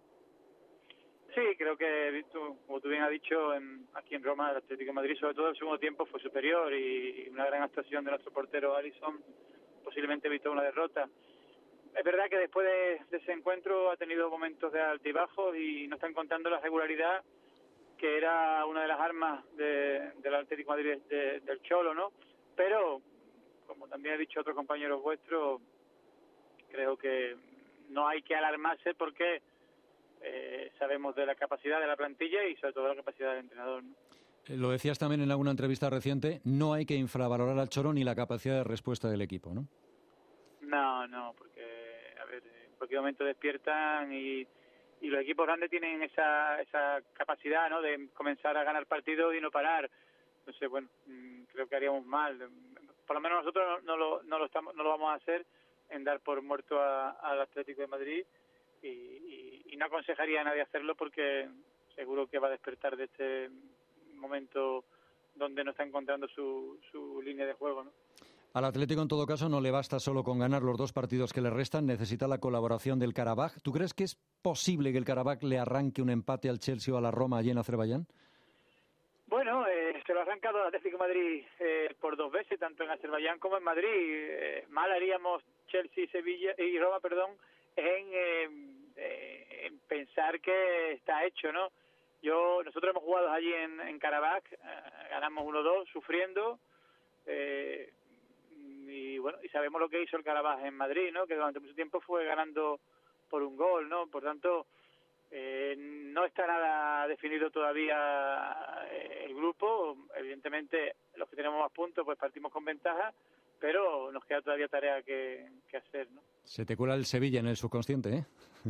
Sí, creo que, como tú bien has dicho, en, aquí en Roma el Atlético de Madrid, sobre todo el segundo tiempo, fue superior y una gran actuación de nuestro portero Alisson posiblemente evitó una derrota. Es verdad que después de, de ese encuentro ha tenido momentos de altibajos y no está encontrando la regularidad que era una de las armas de, del Atlético de Madrid de, del Cholo, ¿no? Pero, como también he dicho otros compañeros vuestros, creo que no hay que alarmarse porque eh, sabemos de la capacidad de la plantilla y sobre todo de la capacidad del entrenador, ¿no? Lo decías también en alguna entrevista reciente, no hay que infravalorar al Cholo ni la capacidad de respuesta del equipo, ¿no? No, no, porque, a ver, en cualquier momento despiertan y, y los equipos grandes tienen esa esa capacidad, ¿no?, de comenzar a ganar partidos y no parar. Entonces, bueno, creo que haríamos mal. Por lo menos nosotros no, no, lo, no, lo, estamos, no lo vamos a hacer en dar por muerto a, al Atlético de Madrid y, y, y no aconsejaría a nadie hacerlo porque seguro que va a despertar de este momento donde no está encontrando su, su línea de juego, ¿no? Al Atlético, en todo caso, no le basta solo con ganar los dos partidos que le restan, necesita la colaboración del Karabaj. ¿Tú crees que es posible que el Karabaj le arranque un empate al Chelsea o a la Roma allí en Azerbaiyán? Bueno, eh, se lo ha arrancado el Atlético de Madrid eh, por dos veces, tanto en Azerbaiyán como en Madrid. Eh, mal haríamos Chelsea, Sevilla y Roma, perdón, en, eh, eh, en pensar que está hecho, ¿no? Yo, nosotros hemos jugado allí en, en Karabakh, eh, ganamos uno dos sufriendo, eh, y bueno, y sabemos lo que hizo el Karabakh en Madrid, ¿no? Que durante mucho tiempo fue ganando por un gol, ¿no? Por tanto, Eh, no está nada definido todavía eh, el grupo. Evidentemente, los que tenemos más puntos, pues partimos con ventaja, pero nos queda todavía tarea que, que hacer, ¿no? Se te cuela el Sevilla en el subconsciente, ¿eh?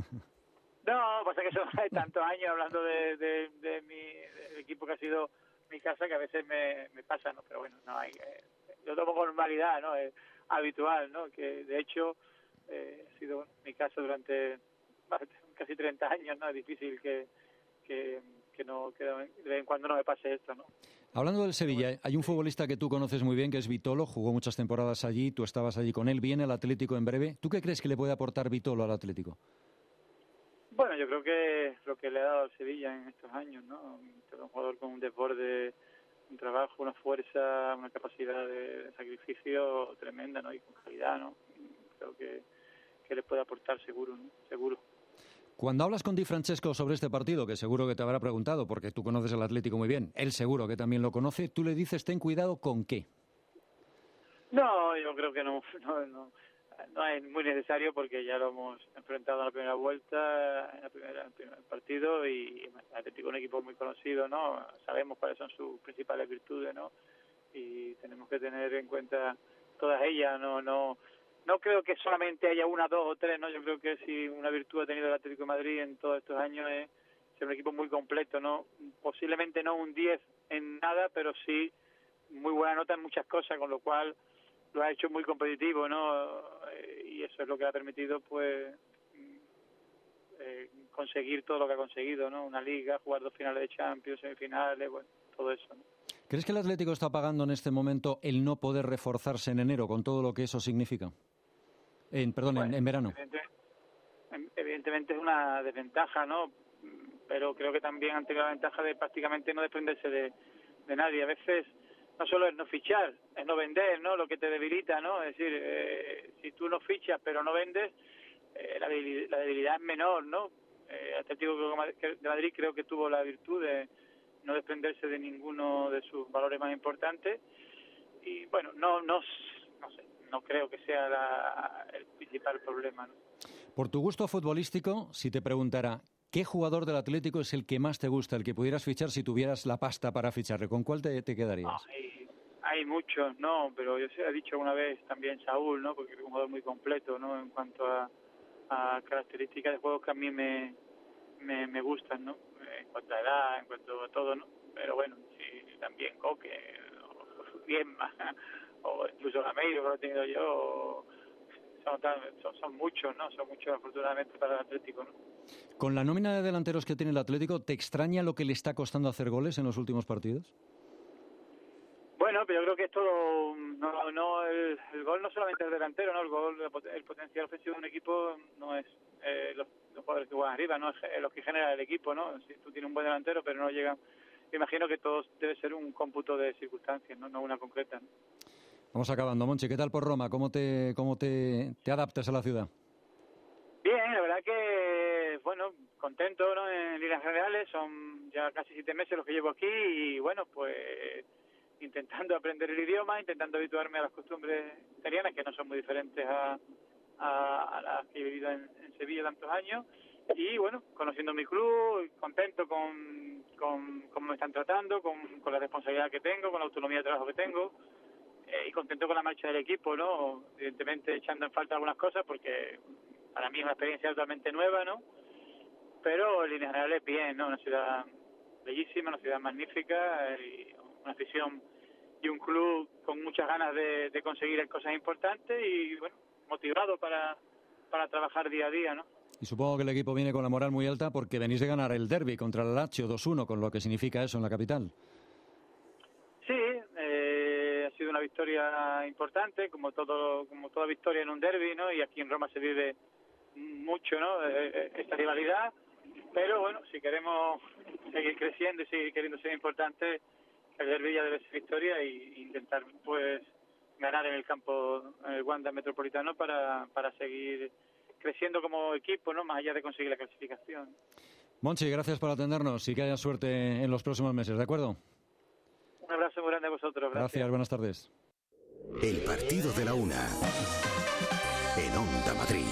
No, pasa que son hay tantos años hablando de, de, de mi del equipo que ha sido mi casa que a veces me, me pasa, ¿no? Pero bueno, no hay. Eh, yo tomo con normalidad, ¿no? Es habitual, ¿no? Que de hecho eh, ha sido bueno, mi casa durante casi treinta años, ¿no? Es difícil que, que, que, no, que de vez en cuando no me pase esto, ¿no? Hablando del Sevilla, hay un futbolista que tú conoces muy bien, que es Vitolo, jugó muchas temporadas allí, tú estabas allí con él, viene al Atlético en breve. ¿Tú qué crees que le puede aportar Vitolo al Atlético? Bueno, yo creo que lo que le ha dado al Sevilla en estos años, ¿no? Un jugador con un desborde, un trabajo, una fuerza, una capacidad de, de sacrificio tremenda, ¿no? Y con calidad, ¿no? Creo que, que le puede aportar seguro, ¿no? Seguro. Cuando hablas con Di Francesco sobre este partido, que seguro que te habrá preguntado, porque tú conoces el Atlético muy bien, él seguro que también lo conoce, tú le dices, ten cuidado ¿con qué? No, yo creo que no, no, no, no es muy necesario porque ya lo hemos enfrentado en la primera vuelta, en, la primera, en el primer partido, y el Atlético es un equipo muy conocido, ¿no? Sabemos cuáles son sus principales virtudes, ¿no? Y tenemos que tener en cuenta todas ellas, no, no. No creo que solamente haya una, dos o tres, ¿no? Yo creo que si una virtud ha tenido el Atlético de Madrid en todos estos años es ser un equipo muy completo, ¿no? Posiblemente no un diez en nada, pero sí muy buena nota en muchas cosas, con lo cual lo ha hecho muy competitivo, ¿no? Y eso es lo que le ha permitido, pues, eh, conseguir todo lo que ha conseguido, ¿no? Una liga, jugar dos finales de Champions, semifinales, bueno, todo eso, ¿no? ¿Crees que el Atlético está pagando en este momento el no poder reforzarse en enero con todo lo que eso significa? En, perdón, bueno, en, en verano. Evidentemente, evidentemente es una desventaja, ¿no? Pero creo que también han tenido la ventaja de prácticamente no dependerse de, de nadie. A veces no solo es no fichar, es no vender, ¿no? Lo que te debilita, ¿no? Es decir, eh, si tú no fichas pero no vendes, eh, la, debilidad, la debilidad es menor, ¿no? Eh, Atlético de Madrid creo que tuvo la virtud de no desprenderse de ninguno de sus valores más importantes y bueno, no no no sé, no creo que sea la, el principal problema, ¿no? Por tu gusto futbolístico, si te preguntara ¿qué jugador del Atlético es el que más te gusta, el que pudieras fichar si tuvieras la pasta para ficharle? ¿Con cuál te, te quedarías? No, hay, hay muchos, no, pero yo he dicho una vez también Saúl, ¿no? Porque es un jugador muy completo, ¿no? En cuanto a, a características de juegos que a mí me me, me gustan, ¿no? En cuanto a edad, en cuanto a todo, ¿no? Pero bueno, sí, también Coque, o Viedma, o incluso Gameiro, que lo he tenido yo, son, son, son muchos, ¿no? Son muchos, afortunadamente, para el Atlético, ¿no? Con la nómina de delanteros que tiene el Atlético, ¿te extraña lo que le está costando hacer goles en los últimos partidos? Bueno, pero yo creo que esto, no, no el, el gol no solamente el delantero, ¿no? El gol, el potencial ofensivo de un equipo no es eh, los, los jugadores que juegan arriba, no es los que genera el equipo, ¿no? Si tú tienes un buen delantero, pero no llegan, me imagino que todo debe ser un cómputo de circunstancias, no, no una concreta, ¿no? Vamos acabando, Monchi. ¿Qué tal por Roma? ¿Cómo te cómo te, te adaptas a la ciudad? Bien, la verdad que, bueno, contento, ¿no? En líneas generales, son ya casi siete meses los que llevo aquí y, bueno, pues intentando aprender el idioma, intentando habituarme a las costumbres italianas, que no son muy diferentes a, a, a las que he vivido en, en Sevilla tantos años, y bueno, conociendo mi club, contento con, con cómo me están tratando, con, con la responsabilidad que tengo, con la autonomía de trabajo que tengo, eh, y contento con la marcha del equipo, ¿no? Evidentemente echando en falta algunas cosas, porque para mí es una experiencia totalmente nueva, ¿no? Pero en líneas generales bien, ¿no? Una ciudad bellísima, una ciudad magnífica, y una afición y un club con muchas ganas de, de conseguir cosas importantes y, bueno, motivado para, para trabajar día a día, ¿no? Y supongo que el equipo viene con la moral muy alta porque venís de ganar el derbi contra el Lazio dos uno, con lo que significa eso en la capital. Sí, eh, ha sido una victoria importante, como todo como toda victoria en un derbi, ¿no? Y aquí en Roma se vive mucho, ¿no? Eh, esta rivalidad, pero bueno, si queremos seguir creciendo y seguir queriendo ser importantes, el derbi ya debe ser victoria e intentar pues ganar en el campo el Wanda Metropolitano para, para seguir creciendo como equipo, ¿no? Más allá de conseguir la clasificación. Monchi, gracias por atendernos y que haya suerte en los próximos meses, ¿de acuerdo? Un abrazo muy grande a vosotros. Gracias, gracias, buenas tardes. El partido de la una en Onda Madrid.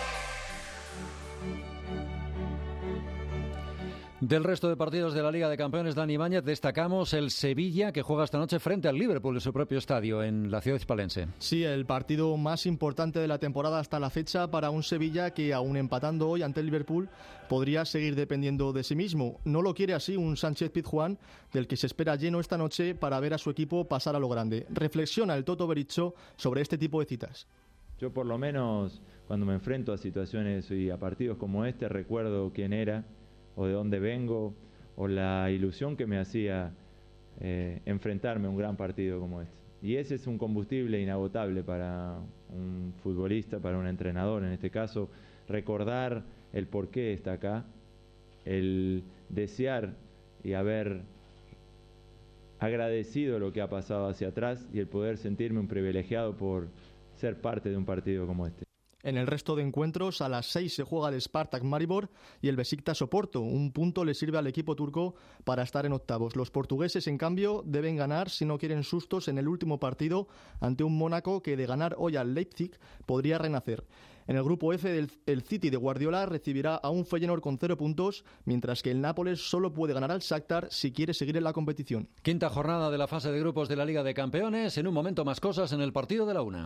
Del resto de partidos de la Liga de Campeones, Dani Ibáñez, destacamos el Sevilla, que juega esta noche frente al Liverpool en su propio estadio, en la ciudad hispalense. Sí, el partido más importante de la temporada hasta la fecha para un Sevilla que, aún empatando hoy ante el Liverpool, podría seguir dependiendo de sí mismo. No lo quiere así un Sánchez Pizjuán, del que se espera lleno esta noche para ver a su equipo pasar a lo grande. Reflexiona el Toto Berizzo sobre este tipo de citas. Yo, por lo menos, cuando me enfrento a situaciones y a partidos como este, recuerdo quién era, o de dónde vengo, o la ilusión que me hacía eh, enfrentarme a un gran partido como este. Y ese es un combustible inagotable para un futbolista, para un entrenador en este caso, recordar el por qué está acá, el desear y haber agradecido lo que ha pasado hacia atrás y el poder sentirme un privilegiado por ser parte de un partido como este. En el resto de encuentros, a las seis se juega el Spartak Maribor y el Besiktas Oporto. Un punto le sirve al equipo turco para estar en octavos. Los portugueses, en cambio, deben ganar si no quieren sustos en el último partido ante un Mónaco que, de ganar hoy al Leipzig, podría renacer. En el grupo F, el, el City de Guardiola recibirá a un Feyenoord con cero puntos, mientras que el Nápoles solo puede ganar al Shakhtar si quiere seguir en la competición. Quinta jornada de la fase de grupos de la Liga de Campeones. En un momento, más cosas en el partido de la una.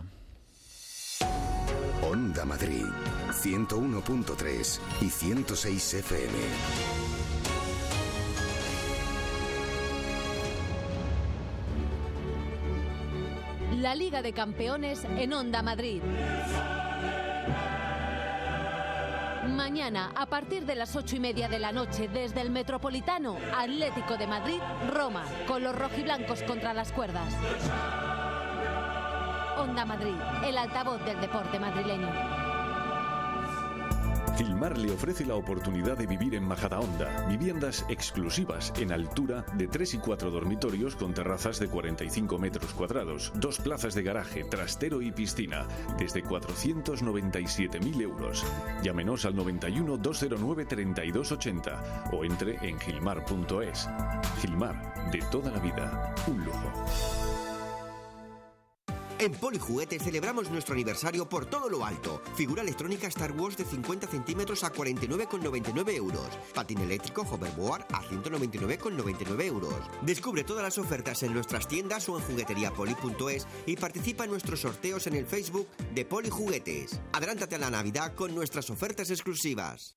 Onda Madrid, ciento uno punto tres y ciento seis F M. La Liga de Campeones en Onda Madrid. Mañana, a partir de las ocho y media de la noche, desde el Metropolitano, Atlético de Madrid, Roma, con los rojiblancos contra las cuerdas. Onda Madrid, el altavoz del deporte madrileño. Gilmar le ofrece la oportunidad de vivir en Majadahonda, viviendas exclusivas en altura de tres y cuatro dormitorios con terrazas de cuarenta y cinco metros cuadrados, dos plazas de garaje, trastero y piscina, desde cuatrocientos noventa y siete mil euros. Llámenos al noventa y uno, doscientos nueve, treinta y dos ochenta o entre en gilmar punto es. Gilmar, de toda la vida, un lujo. En Polijuguetes celebramos nuestro aniversario por todo lo alto. Figura electrónica Star Wars de cincuenta centímetros a cuarenta y nueve con noventa y nueve euros. Patín eléctrico Hoverboard a ciento noventa y nueve con noventa y nueve euros. Descubre todas las ofertas en nuestras tiendas o en jugueteriapoli punto es y participa en nuestros sorteos en el Facebook de Polijuguetes. Adelántate a la Navidad con nuestras ofertas exclusivas.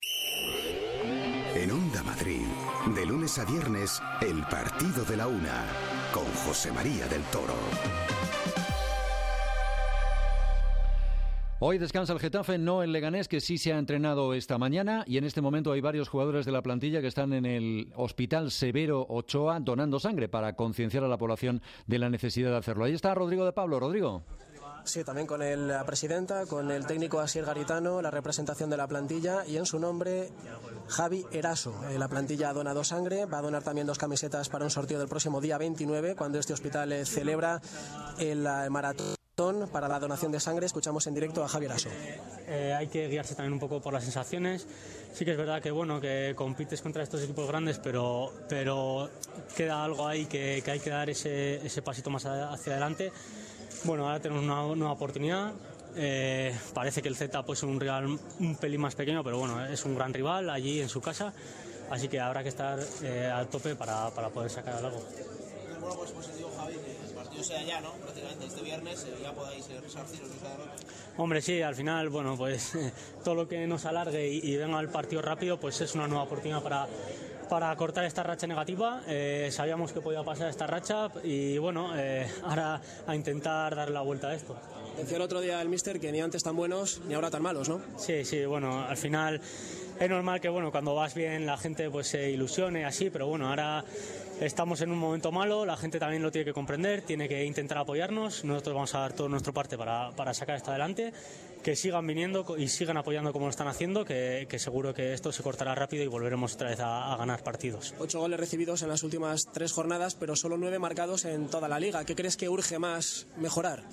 En Onda Madrid, de lunes a viernes, el partido de la una, con José María del Toro. Hoy descansa el Getafe, no el Leganés, que sí se ha entrenado esta mañana, y en este momento hay varios jugadores de la plantilla que están en el Hospital Severo Ochoa donando sangre para concienciar a la población de la necesidad de hacerlo. Ahí está Rodrigo de Pablo. Rodrigo. Sí, también con el, la presidenta, con el técnico Asier Garitano, la representación de la plantilla y en su nombre Javi Eraso. Eh, la plantilla ha donado sangre, va a donar también dos camisetas para un sorteo del próximo día veintinueve, cuando este hospital eh, celebra el, el maratón para la donación de sangre. Escuchamos en directo a Javi Eraso. Eh, hay que guiarse también un poco por las sensaciones. Sí que es verdad que bueno que compites contra estos equipos grandes, pero, pero queda algo ahí que, que hay que dar ese, ese pasito más hacia adelante. Bueno, ahora tenemos una nueva oportunidad. Eh, parece que el Z pues, es un rival un pelín más pequeño, pero bueno, es un gran rival allí en su casa, así que habrá que estar eh, al tope para, para poder sacar algo. Bueno, pues positivo, Javi, que el partido sea ya, ¿no? Prácticamente este viernes eh, ya podáis eh, resarciros de esa derrota. Hombre, sí, al final, bueno, pues eh, todo lo que nos alargue y, y venga el partido rápido, pues es una nueva oportunidad para, para cortar esta racha negativa. Eh, sabíamos que podía pasar esta racha y bueno, eh, ahora a intentar darle la vuelta a esto. Decía el otro día el míster que ni antes tan buenos ni ahora tan malos, ¿no? Sí, sí, bueno, al final es normal que bueno, cuando vas bien la gente pues se ilusione así, pero bueno, ahora estamos en un momento malo, la gente también lo tiene que comprender, tiene que intentar apoyarnos, nosotros vamos a dar todo nuestro parte para, para sacar esto adelante, que sigan viniendo y sigan apoyando como lo están haciendo, que, que seguro que esto se cortará rápido y volveremos otra vez a, a ganar partidos. Ocho goles recibidos en las últimas tres jornadas, pero solo nueve marcados en toda la liga. ¿Qué crees que urge más mejorar?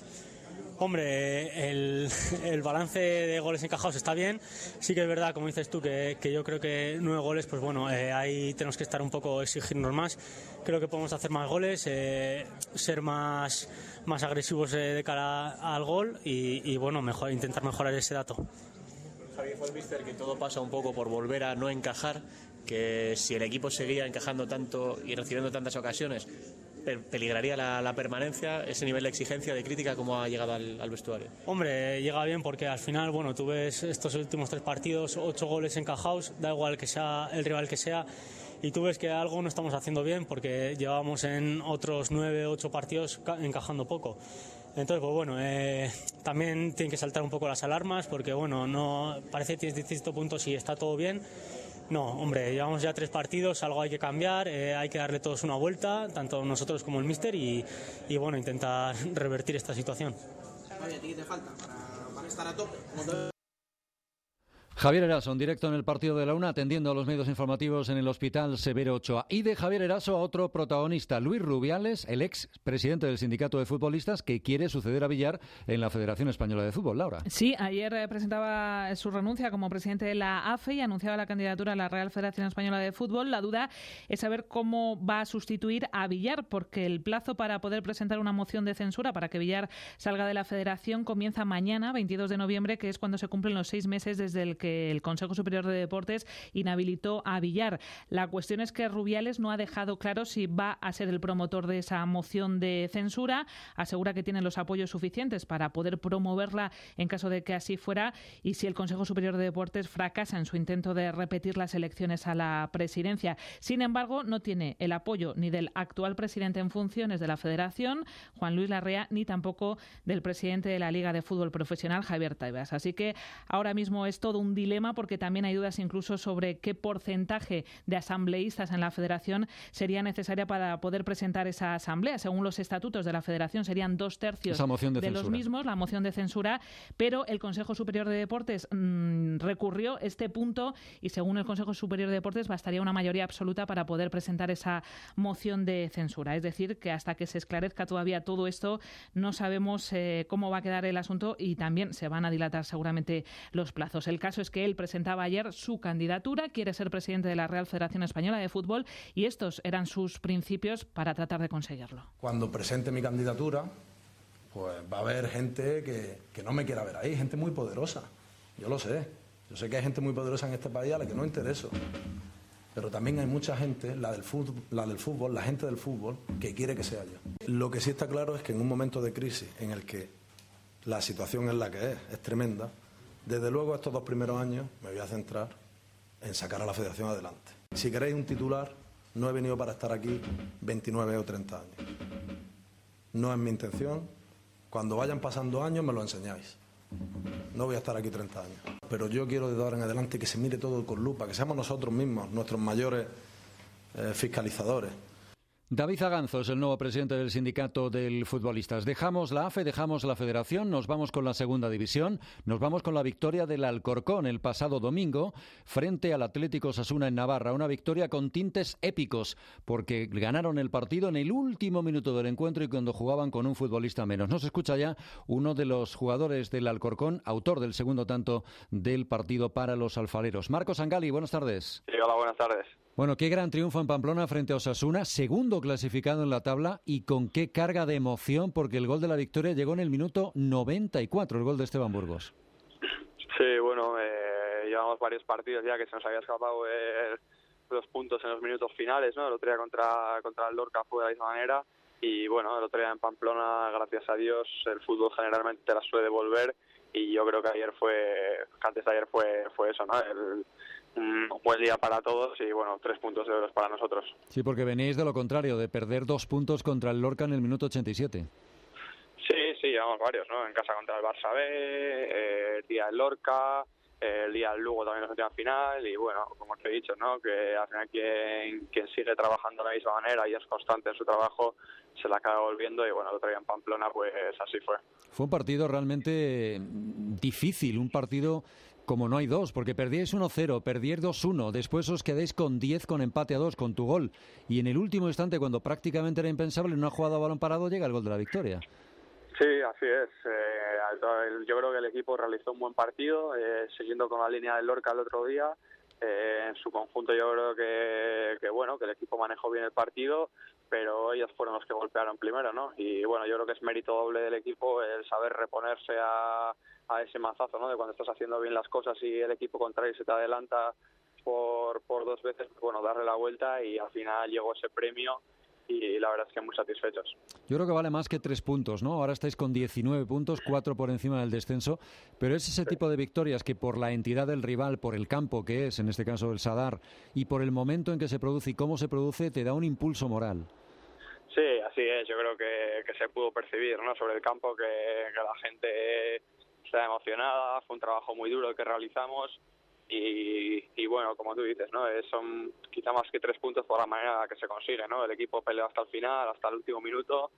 Hombre, el, el balance de goles encajados está bien. Sí que es verdad, como dices tú, que, que yo creo que nueve goles, pues bueno, eh, ahí tenemos que estar un poco, exigirnos más. Creo que podemos hacer más goles, eh, ser más, más agresivos eh, de cara al gol y, y bueno, mejor, intentar mejorar ese dato. Javier, fue el míster que todo pasa un poco por volver a no encajar, que si el equipo seguía encajando tanto y recibiendo tantas ocasiones, peligraría la, la permanencia, ese nivel de exigencia, de crítica, ¿cómo ha llegado al, al vestuario? Hombre, llega bien porque al final, bueno, tú ves estos últimos tres partidos, ocho goles encajados, da igual que sea el rival que sea, y tú ves que algo no estamos haciendo bien porque llevamos en otros nueve, ocho partidos encajando poco. Entonces, pues bueno, eh, también tienen que saltar un poco las alarmas porque, bueno, no parece que tienes diecisiete puntos y está todo bien. No, hombre, llevamos ya tres partidos, algo hay que cambiar, eh, hay que darle todos una vuelta, tanto nosotros como el míster, y, y bueno, intentar revertir esta situación. Oye, ¿a ti qué te falta para, para estar a tope? ¿Cómo te... Javier Eraso, en directo en el partido de la UNA, atendiendo a los medios informativos en el Hospital Severo Ochoa. Y de Javier Eraso a otro protagonista, Luis Rubiales, el ex presidente del Sindicato de Futbolistas, que quiere suceder a Villar en la Federación Española de Fútbol. Laura. Sí, ayer presentaba su renuncia como presidente de la A F E y anunciaba la candidatura a la Real Federación Española de Fútbol. La duda es saber cómo va a sustituir a Villar, porque el plazo para poder presentar una moción de censura para que Villar salga de la Federación comienza mañana, veintidós de noviembre, que es cuando se cumplen los seis meses desde el que el Consejo Superior de Deportes inhabilitó a Villar. La cuestión es que Rubiales no ha dejado claro si va a ser el promotor de esa moción de censura. Asegura que tiene los apoyos suficientes para poder promoverla en caso de que así fuera, y si el Consejo Superior de Deportes fracasa en su intento de repetir las elecciones a la presidencia. Sin embargo, no tiene el apoyo ni del actual presidente en funciones de la Federación, Juan Luis Larrea, ni tampoco del presidente de la Liga de Fútbol Profesional, Javier Tebas. Así que ahora mismo es todo un dilema, porque también hay dudas incluso sobre qué porcentaje de asambleístas en la Federación sería necesaria para poder presentar esa asamblea. Según los estatutos de la Federación serían dos tercios de, de los mismos, la moción de censura, pero el Consejo Superior de Deportes mmm, recurrió este punto y según el Consejo Superior de Deportes bastaría una mayoría absoluta para poder presentar esa moción de censura. Es decir, que hasta que se esclarezca todavía todo esto no sabemos eh, cómo va a quedar el asunto y también se van a dilatar seguramente los plazos. El caso es que él presentaba ayer su candidatura, quiere ser presidente de la Real Federación Española de Fútbol y estos eran sus principios para tratar de conseguirlo. Cuando presente mi candidatura, pues va a haber gente que, que no me quiera ver ahí, gente muy poderosa, yo lo sé. Yo sé que hay gente muy poderosa en este país a la que no intereso, pero también hay mucha gente, la del fútbol, la del fútbol, la gente del fútbol, que quiere que sea yo. Lo que sí está claro es que en un momento de crisis en el que la situación es la que es, es tremenda, desde luego estos dos primeros años me voy a centrar en sacar a la Federación adelante. Si queréis un titular, no he venido para estar aquí veintinueve o treinta años. No es mi intención. Cuando vayan pasando años me lo enseñáis. No voy a estar aquí treinta años. Pero yo quiero de ahora en adelante que se mire todo con lupa, que seamos nosotros mismos nuestros mayores eh, fiscalizadores. David Zaganzo es el nuevo presidente del Sindicato del Futbolistas. Dejamos la A F E, dejamos la Federación, nos vamos con la Segunda División, nos vamos con la victoria del Alcorcón el pasado domingo frente al Atlético Osasuna en Navarra. Una victoria con tintes épicos, porque ganaron el partido en el último minuto del encuentro y cuando jugaban con un futbolista menos. Nos escucha ya uno de los jugadores del Alcorcón, autor del segundo tanto del partido para los alfareros. Marcos Angali, buenas tardes. Sí, hola, buenas tardes. Bueno, qué gran triunfo en Pamplona frente a Osasuna, segundo clasificado en la tabla y con qué carga de emoción, porque el gol de la victoria llegó en el minuto noventa y cuatro, el gol de Esteban Burgos. Sí, bueno, eh, llevamos varios partidos ya que se nos había escapado eh, los puntos en los minutos finales, ¿no? El otro día contra, contra el Lorca fue de la misma manera y bueno, el otro día en Pamplona, gracias a Dios, el fútbol generalmente te la suele devolver y yo creo que ayer fue, antes de ayer fue, fue eso, ¿no? El, un buen día para todos y bueno, tres puntos de oro para nosotros. Sí, porque veníais de lo contrario, de perder dos puntos contra el Lorca en el minuto ochenta y siete. Sí, sí, llevamos varios, ¿no? En casa contra el Barça B, eh, día del Lorca, eh, el día del Lugo también nos metieron a final y bueno, como te he dicho, ¿no? Que al final quien, quien sigue trabajando de la misma manera y es constante en su trabajo se la acaba volviendo y bueno, el otro día en Pamplona pues así fue. Fue un partido realmente difícil, un partido como no hay dos, porque perdíais uno cero, perdíais dos uno, después os quedáis con diez con empate a dos, con tu gol. Y en el último instante, cuando prácticamente era impensable, en una jugada a balón parado, llega el gol de la victoria. Sí, así es. Eh, yo creo que el equipo realizó un buen partido, eh, siguiendo con la línea del Lorca el otro día. Eh, en su conjunto yo creo que, que, bueno, que el equipo manejó bien el partido, pero ellos fueron los que golpearon primero, ¿no? Y bueno, yo creo que es mérito doble del equipo el saber reponerse a, a ese mazazo, ¿no? De cuando estás haciendo bien las cosas y el equipo contrario se te adelanta por, por dos veces, bueno, darle la vuelta y al final llegó ese premio y la verdad es que muy satisfechos. Yo creo que vale más que tres puntos, ¿no? Ahora estáis con diecinueve puntos, cuatro por encima del descenso, pero es ese sí. tipo de victorias que por la entidad del rival, por el campo que es, en este caso el Sadar, y por el momento en que se produce y cómo se produce, te da un impulso moral. Sí, así es, yo creo que, que se pudo percibir, ¿no? Sobre el campo que, que la gente está emocionada, fue un trabajo muy duro el que realizamos. Y, y bueno, como tú dices, ¿no? Son quizá más que tres puntos por la manera que se consigue, ¿no? El equipo peleó hasta el final, hasta el último minuto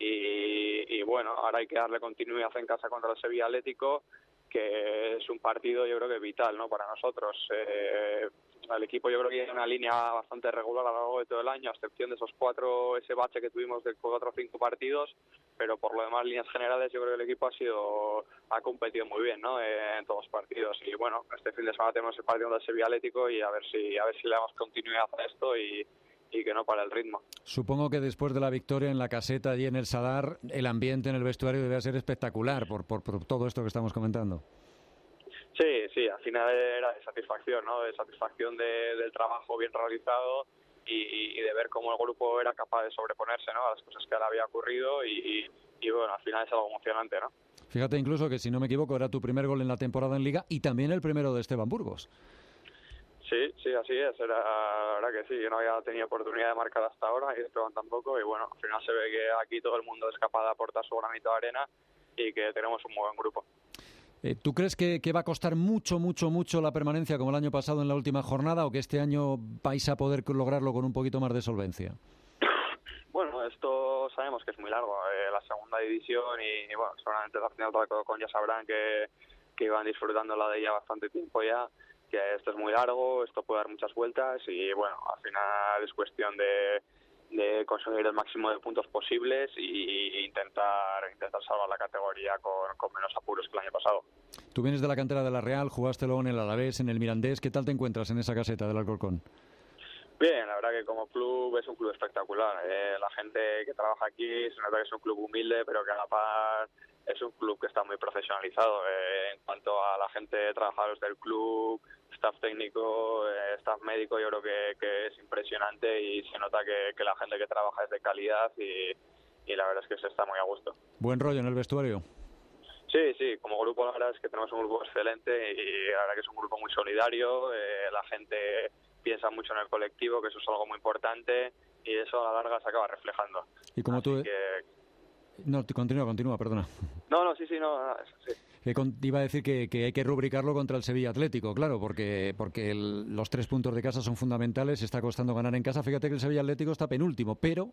y, y bueno, ahora hay que darle continuidad en casa contra el Sevilla Atlético, que es un partido yo creo que vital, ¿no? Para nosotros. Eh, el equipo yo creo que tiene una línea bastante regular a lo largo de todo el año, a excepción de esos cuatro, ese bache que tuvimos de cuatro o cinco partidos, pero por lo demás, líneas generales, yo creo que el equipo ha sido ha competido muy bien, ¿no? Eh, en todos los partidos. Y bueno, este fin de semana tenemos el partido del Sevilla Atlético y a ver si a ver si le damos continuidad a esto y, y que no para el ritmo. Supongo que después de la victoria en la caseta y en el Sadar, el ambiente en el vestuario debe ser espectacular por, por, por todo esto que estamos comentando. Sí, sí, al final era de satisfacción, ¿no? De satisfacción de, del trabajo bien realizado y, y de ver cómo el grupo era capaz de sobreponerse, ¿no? A las cosas que le había ocurrido y, y, y bueno, al final es algo emocionante, ¿no? Fíjate incluso que, si no me equivoco, era tu primer gol en la temporada en Liga y también el primero de Esteban Burgos. Sí, sí, así es. Era, la verdad que sí, yo no había tenido oportunidad de marcar hasta ahora y Esteban tampoco. Y bueno, al final se ve que aquí todo el mundo es capaz de aportar su granito de arena y que tenemos un muy buen grupo. Eh, ¿Tú crees que, que va a costar mucho, mucho, mucho la permanencia como el año pasado en la última jornada o que este año vais a poder lograrlo con un poquito más de solvencia? Bueno, esto sabemos que es muy largo, eh, la segunda división y, y bueno, seguramente la final con ya sabrán que, que iban disfrutando la de ella bastante tiempo ya, que esto es muy largo, esto puede dar muchas vueltas y bueno, al final es cuestión de, de conseguir el máximo de puntos posibles y intentar intentar salvar la categoría con, con menos apuros que el año pasado. Tú vienes de la cantera de la Real, jugaste luego en el Alavés, en el Mirandés, ¿qué tal te encuentras en esa caseta del Alcorcón? Bien, la verdad que como club es un club espectacular. Eh, la gente que trabaja aquí se nota que es un club humilde, pero que a la par es un club que está muy profesionalizado. Eh, en cuanto a la gente, trabajadores del club, staff técnico, eh, staff médico, yo creo que, que es impresionante y se nota que, que la gente que trabaja es de calidad y, y la verdad es que se está muy a gusto. ¿Buen rollo en el vestuario? Sí, sí, como grupo la verdad es que tenemos un grupo excelente y la verdad que es un grupo muy solidario, eh, la gente piensa mucho en el colectivo, que eso es algo muy importante y eso a la larga se acaba reflejando. Y como Así tú... que... No, continúa, continúa, perdona. No, no, sí, sí, no, no eso, sí. Que con, iba a decir que, que hay que rubricarlo contra el Sevilla Atlético, claro, porque porque el, los tres puntos de casa son fundamentales, está costando ganar en casa. Fíjate que el Sevilla Atlético está penúltimo, pero...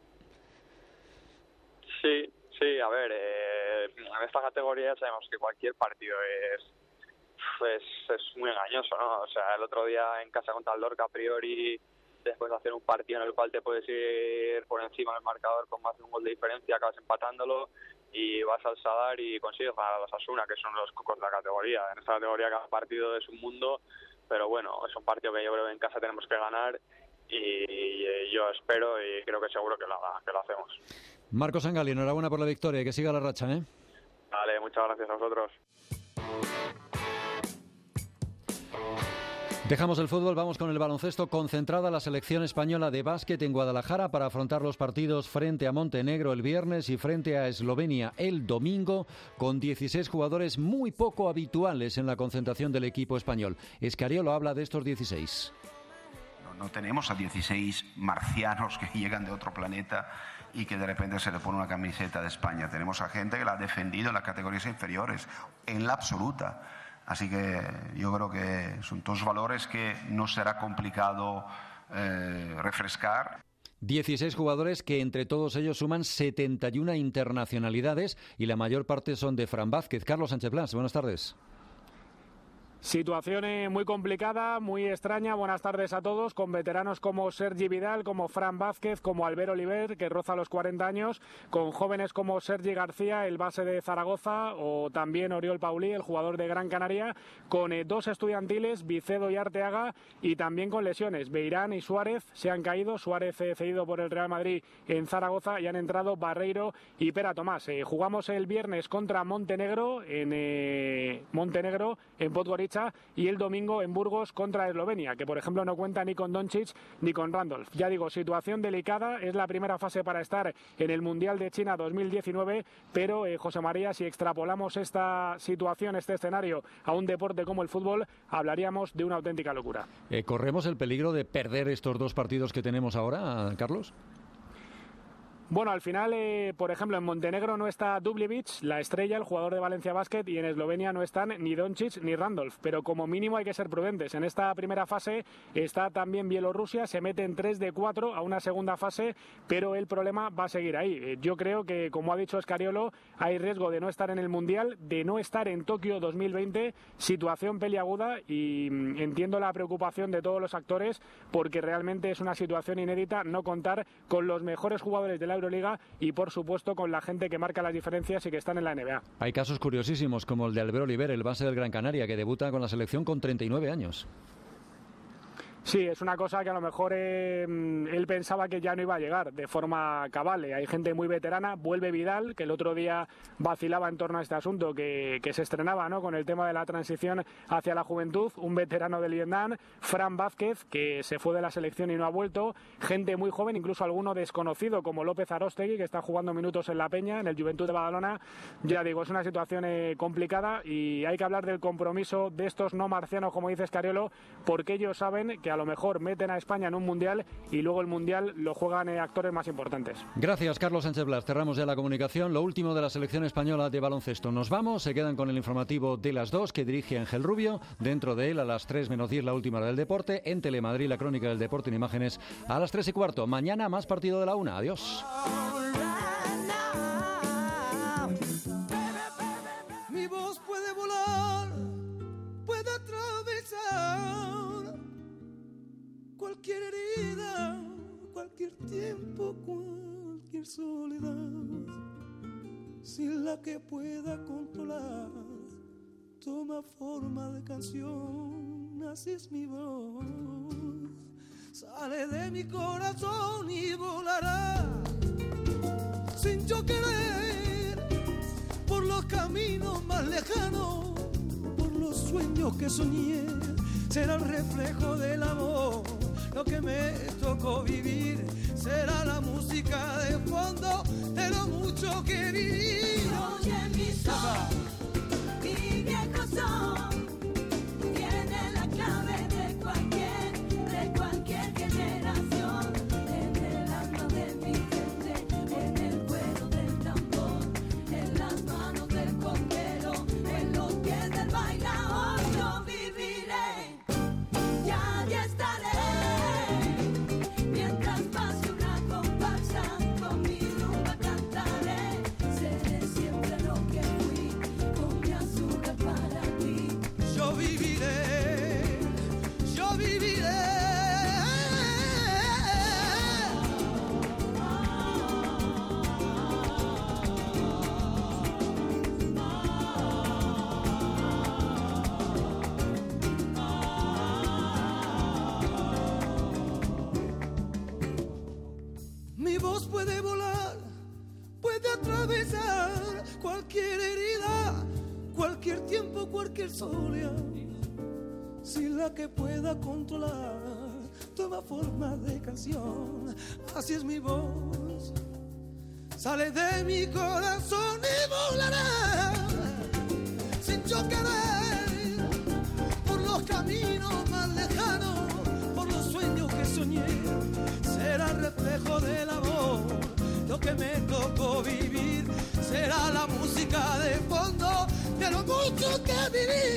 Sí, sí, a ver, eh, en esta categoría sabemos que cualquier partido es, es es muy engañoso, ¿no? O sea, el otro día en casa contra el Lorca, a priori, después de hacer un partido en el cual te puedes ir por encima del marcador con más de un gol de diferencia, acabas empatándolo y vas al Sadar y consigues ganar a los Osasuna, que son los cocos de la categoría. En esta categoría cada partido es un mundo, pero bueno, es un partido que yo creo que en casa tenemos que ganar y, y yo espero y creo que seguro que lo, que lo hacemos. Marcos Sangali, enhorabuena por la victoria y que siga la racha, ¿eh? Vale, muchas gracias a vosotros. Dejamos el fútbol, vamos con el baloncesto. Concentrada la selección española de básquet en Guadalajara para afrontar los partidos frente a Montenegro el viernes y frente a Eslovenia el domingo, con dieciséis jugadores muy poco habituales en la concentración del equipo español. Escariolo habla de estos dieciséis. No, no tenemos a dieciséis marcianos que llegan de otro planeta y que de repente se le pone una camiseta de España. Tenemos a gente que la ha defendido en las categorías inferiores, en la absoluta. Así que yo creo que son dos valores que no será complicado eh, refrescar. dieciséis jugadores que entre todos ellos suman setenta y una internacionalidades y la mayor parte son de Fran Vázquez. Carlos Sánchez Blas, buenas tardes. Situación muy complicada, muy extraña. Buenas tardes a todos, con veteranos como Sergi Vidal, como Fran Vázquez, como Albert Oliver, que roza los cuarenta años, con jóvenes como Sergi García, el base de Zaragoza, o también Oriol Paulí, el jugador de Gran Canaria, con eh, dos estudiantiles, Vicedo y Arteaga, y también con lesiones. Beirán y Suárez se han caído, Suárez eh, cedido por el Real Madrid en Zaragoza, y han entrado Barreiro y Pera Tomás. Eh, jugamos el viernes contra Montenegro, en eh, Montenegro, en Podgorica, y el domingo en Burgos contra Eslovenia, que por ejemplo no cuenta ni con Doncic ni con Randolph. Ya digo, situación delicada, es la primera fase para estar en el Mundial de China dos mil diecinueve, pero eh, José María, si extrapolamos esta situación, este escenario a un deporte como el fútbol, hablaríamos de una auténtica locura. Eh, ¿Corremos el peligro de perder estos dos partidos que tenemos ahora, Carlos? Bueno, al final, eh, por ejemplo, en Montenegro no está Dubljevic, la estrella, el jugador de Valencia Basket, y en Eslovenia no están ni Doncic ni Randolph, pero como mínimo hay que ser prudentes. En esta primera fase está también Bielorrusia, se mete en tres de cuatro a una segunda fase, pero el problema va a seguir ahí. Eh, yo creo que, como ha dicho Scariolo, hay riesgo de no estar en el Mundial, de no estar en Tokio dos mil veinte, situación peliaguda, y mm, entiendo la preocupación de todos los actores, porque realmente es una situación inédita no contar con los mejores jugadores de la Euroliga y por supuesto con la gente que marca las diferencias y que están en la N B A. Hay casos curiosísimos como el de Albert Oliver, el base del Gran Canaria, que debuta con la selección con treinta y nueve años. Sí, es una cosa que a lo mejor eh, él pensaba que ya no iba a llegar de forma cabal. Hay gente muy veterana, vuelve Vidal, que el otro día vacilaba en torno a este asunto, que, que se estrenaba, ¿no?, con el tema de la transición hacia la juventud, un veterano del Vietnam, Fran Vázquez, que se fue de la selección y no ha vuelto, gente muy joven, incluso alguno desconocido como López Aróstegui, que está jugando minutos en la Peña, en el Juventud de Badalona. Ya digo, es una situación eh, complicada, y hay que hablar del compromiso de estos no marcianos, como dice Scariolo, porque ellos saben que a lo mejor meten a España en un Mundial y luego el Mundial lo juegan eh, actores más importantes. Gracias, Carlos Sánchez Blas. Cerramos ya la comunicación. Lo último de la selección española de baloncesto. Nos vamos, se quedan con el informativo de las dos que dirige Ángel Rubio. Dentro de él, a las tres menos diez, la última hora del deporte. En Telemadrid, la crónica del deporte en imágenes a las tres y cuarto. Mañana más partido de la una. Adiós. Mi voz puede volar, puede atravesar cualquier herida, cualquier tiempo, cualquier soledad. Sin la que pueda controlar, toma forma de canción, así es mi voz. Sale de mi corazón y volará, sin yo querer, por los caminos más lejanos, por los sueños que soñé. Será el reflejo del amor lo que me tocó vivir, será la música de fondo de lo mucho que viví. Oye mi son, mi viejo son, tiene la clave de cualquier, de cualquier generación. En el alma de mi gente, en el cuero del tambor, en las manos del conguero, en los pies del bailador. Yo viviré, ya, ya estaré. Puede volar, puede atravesar cualquier herida, cualquier tiempo, cualquier soledad. Sin la que pueda controlar, toma forma de canción. Así es mi voz, sale de mi corazón y volará, sin yo querer, por los caminos más lejanos, por los sueños que soñé. Será el reflejo del amor lo que me tocó vivir, será la música de fondo de lo mucho que viví.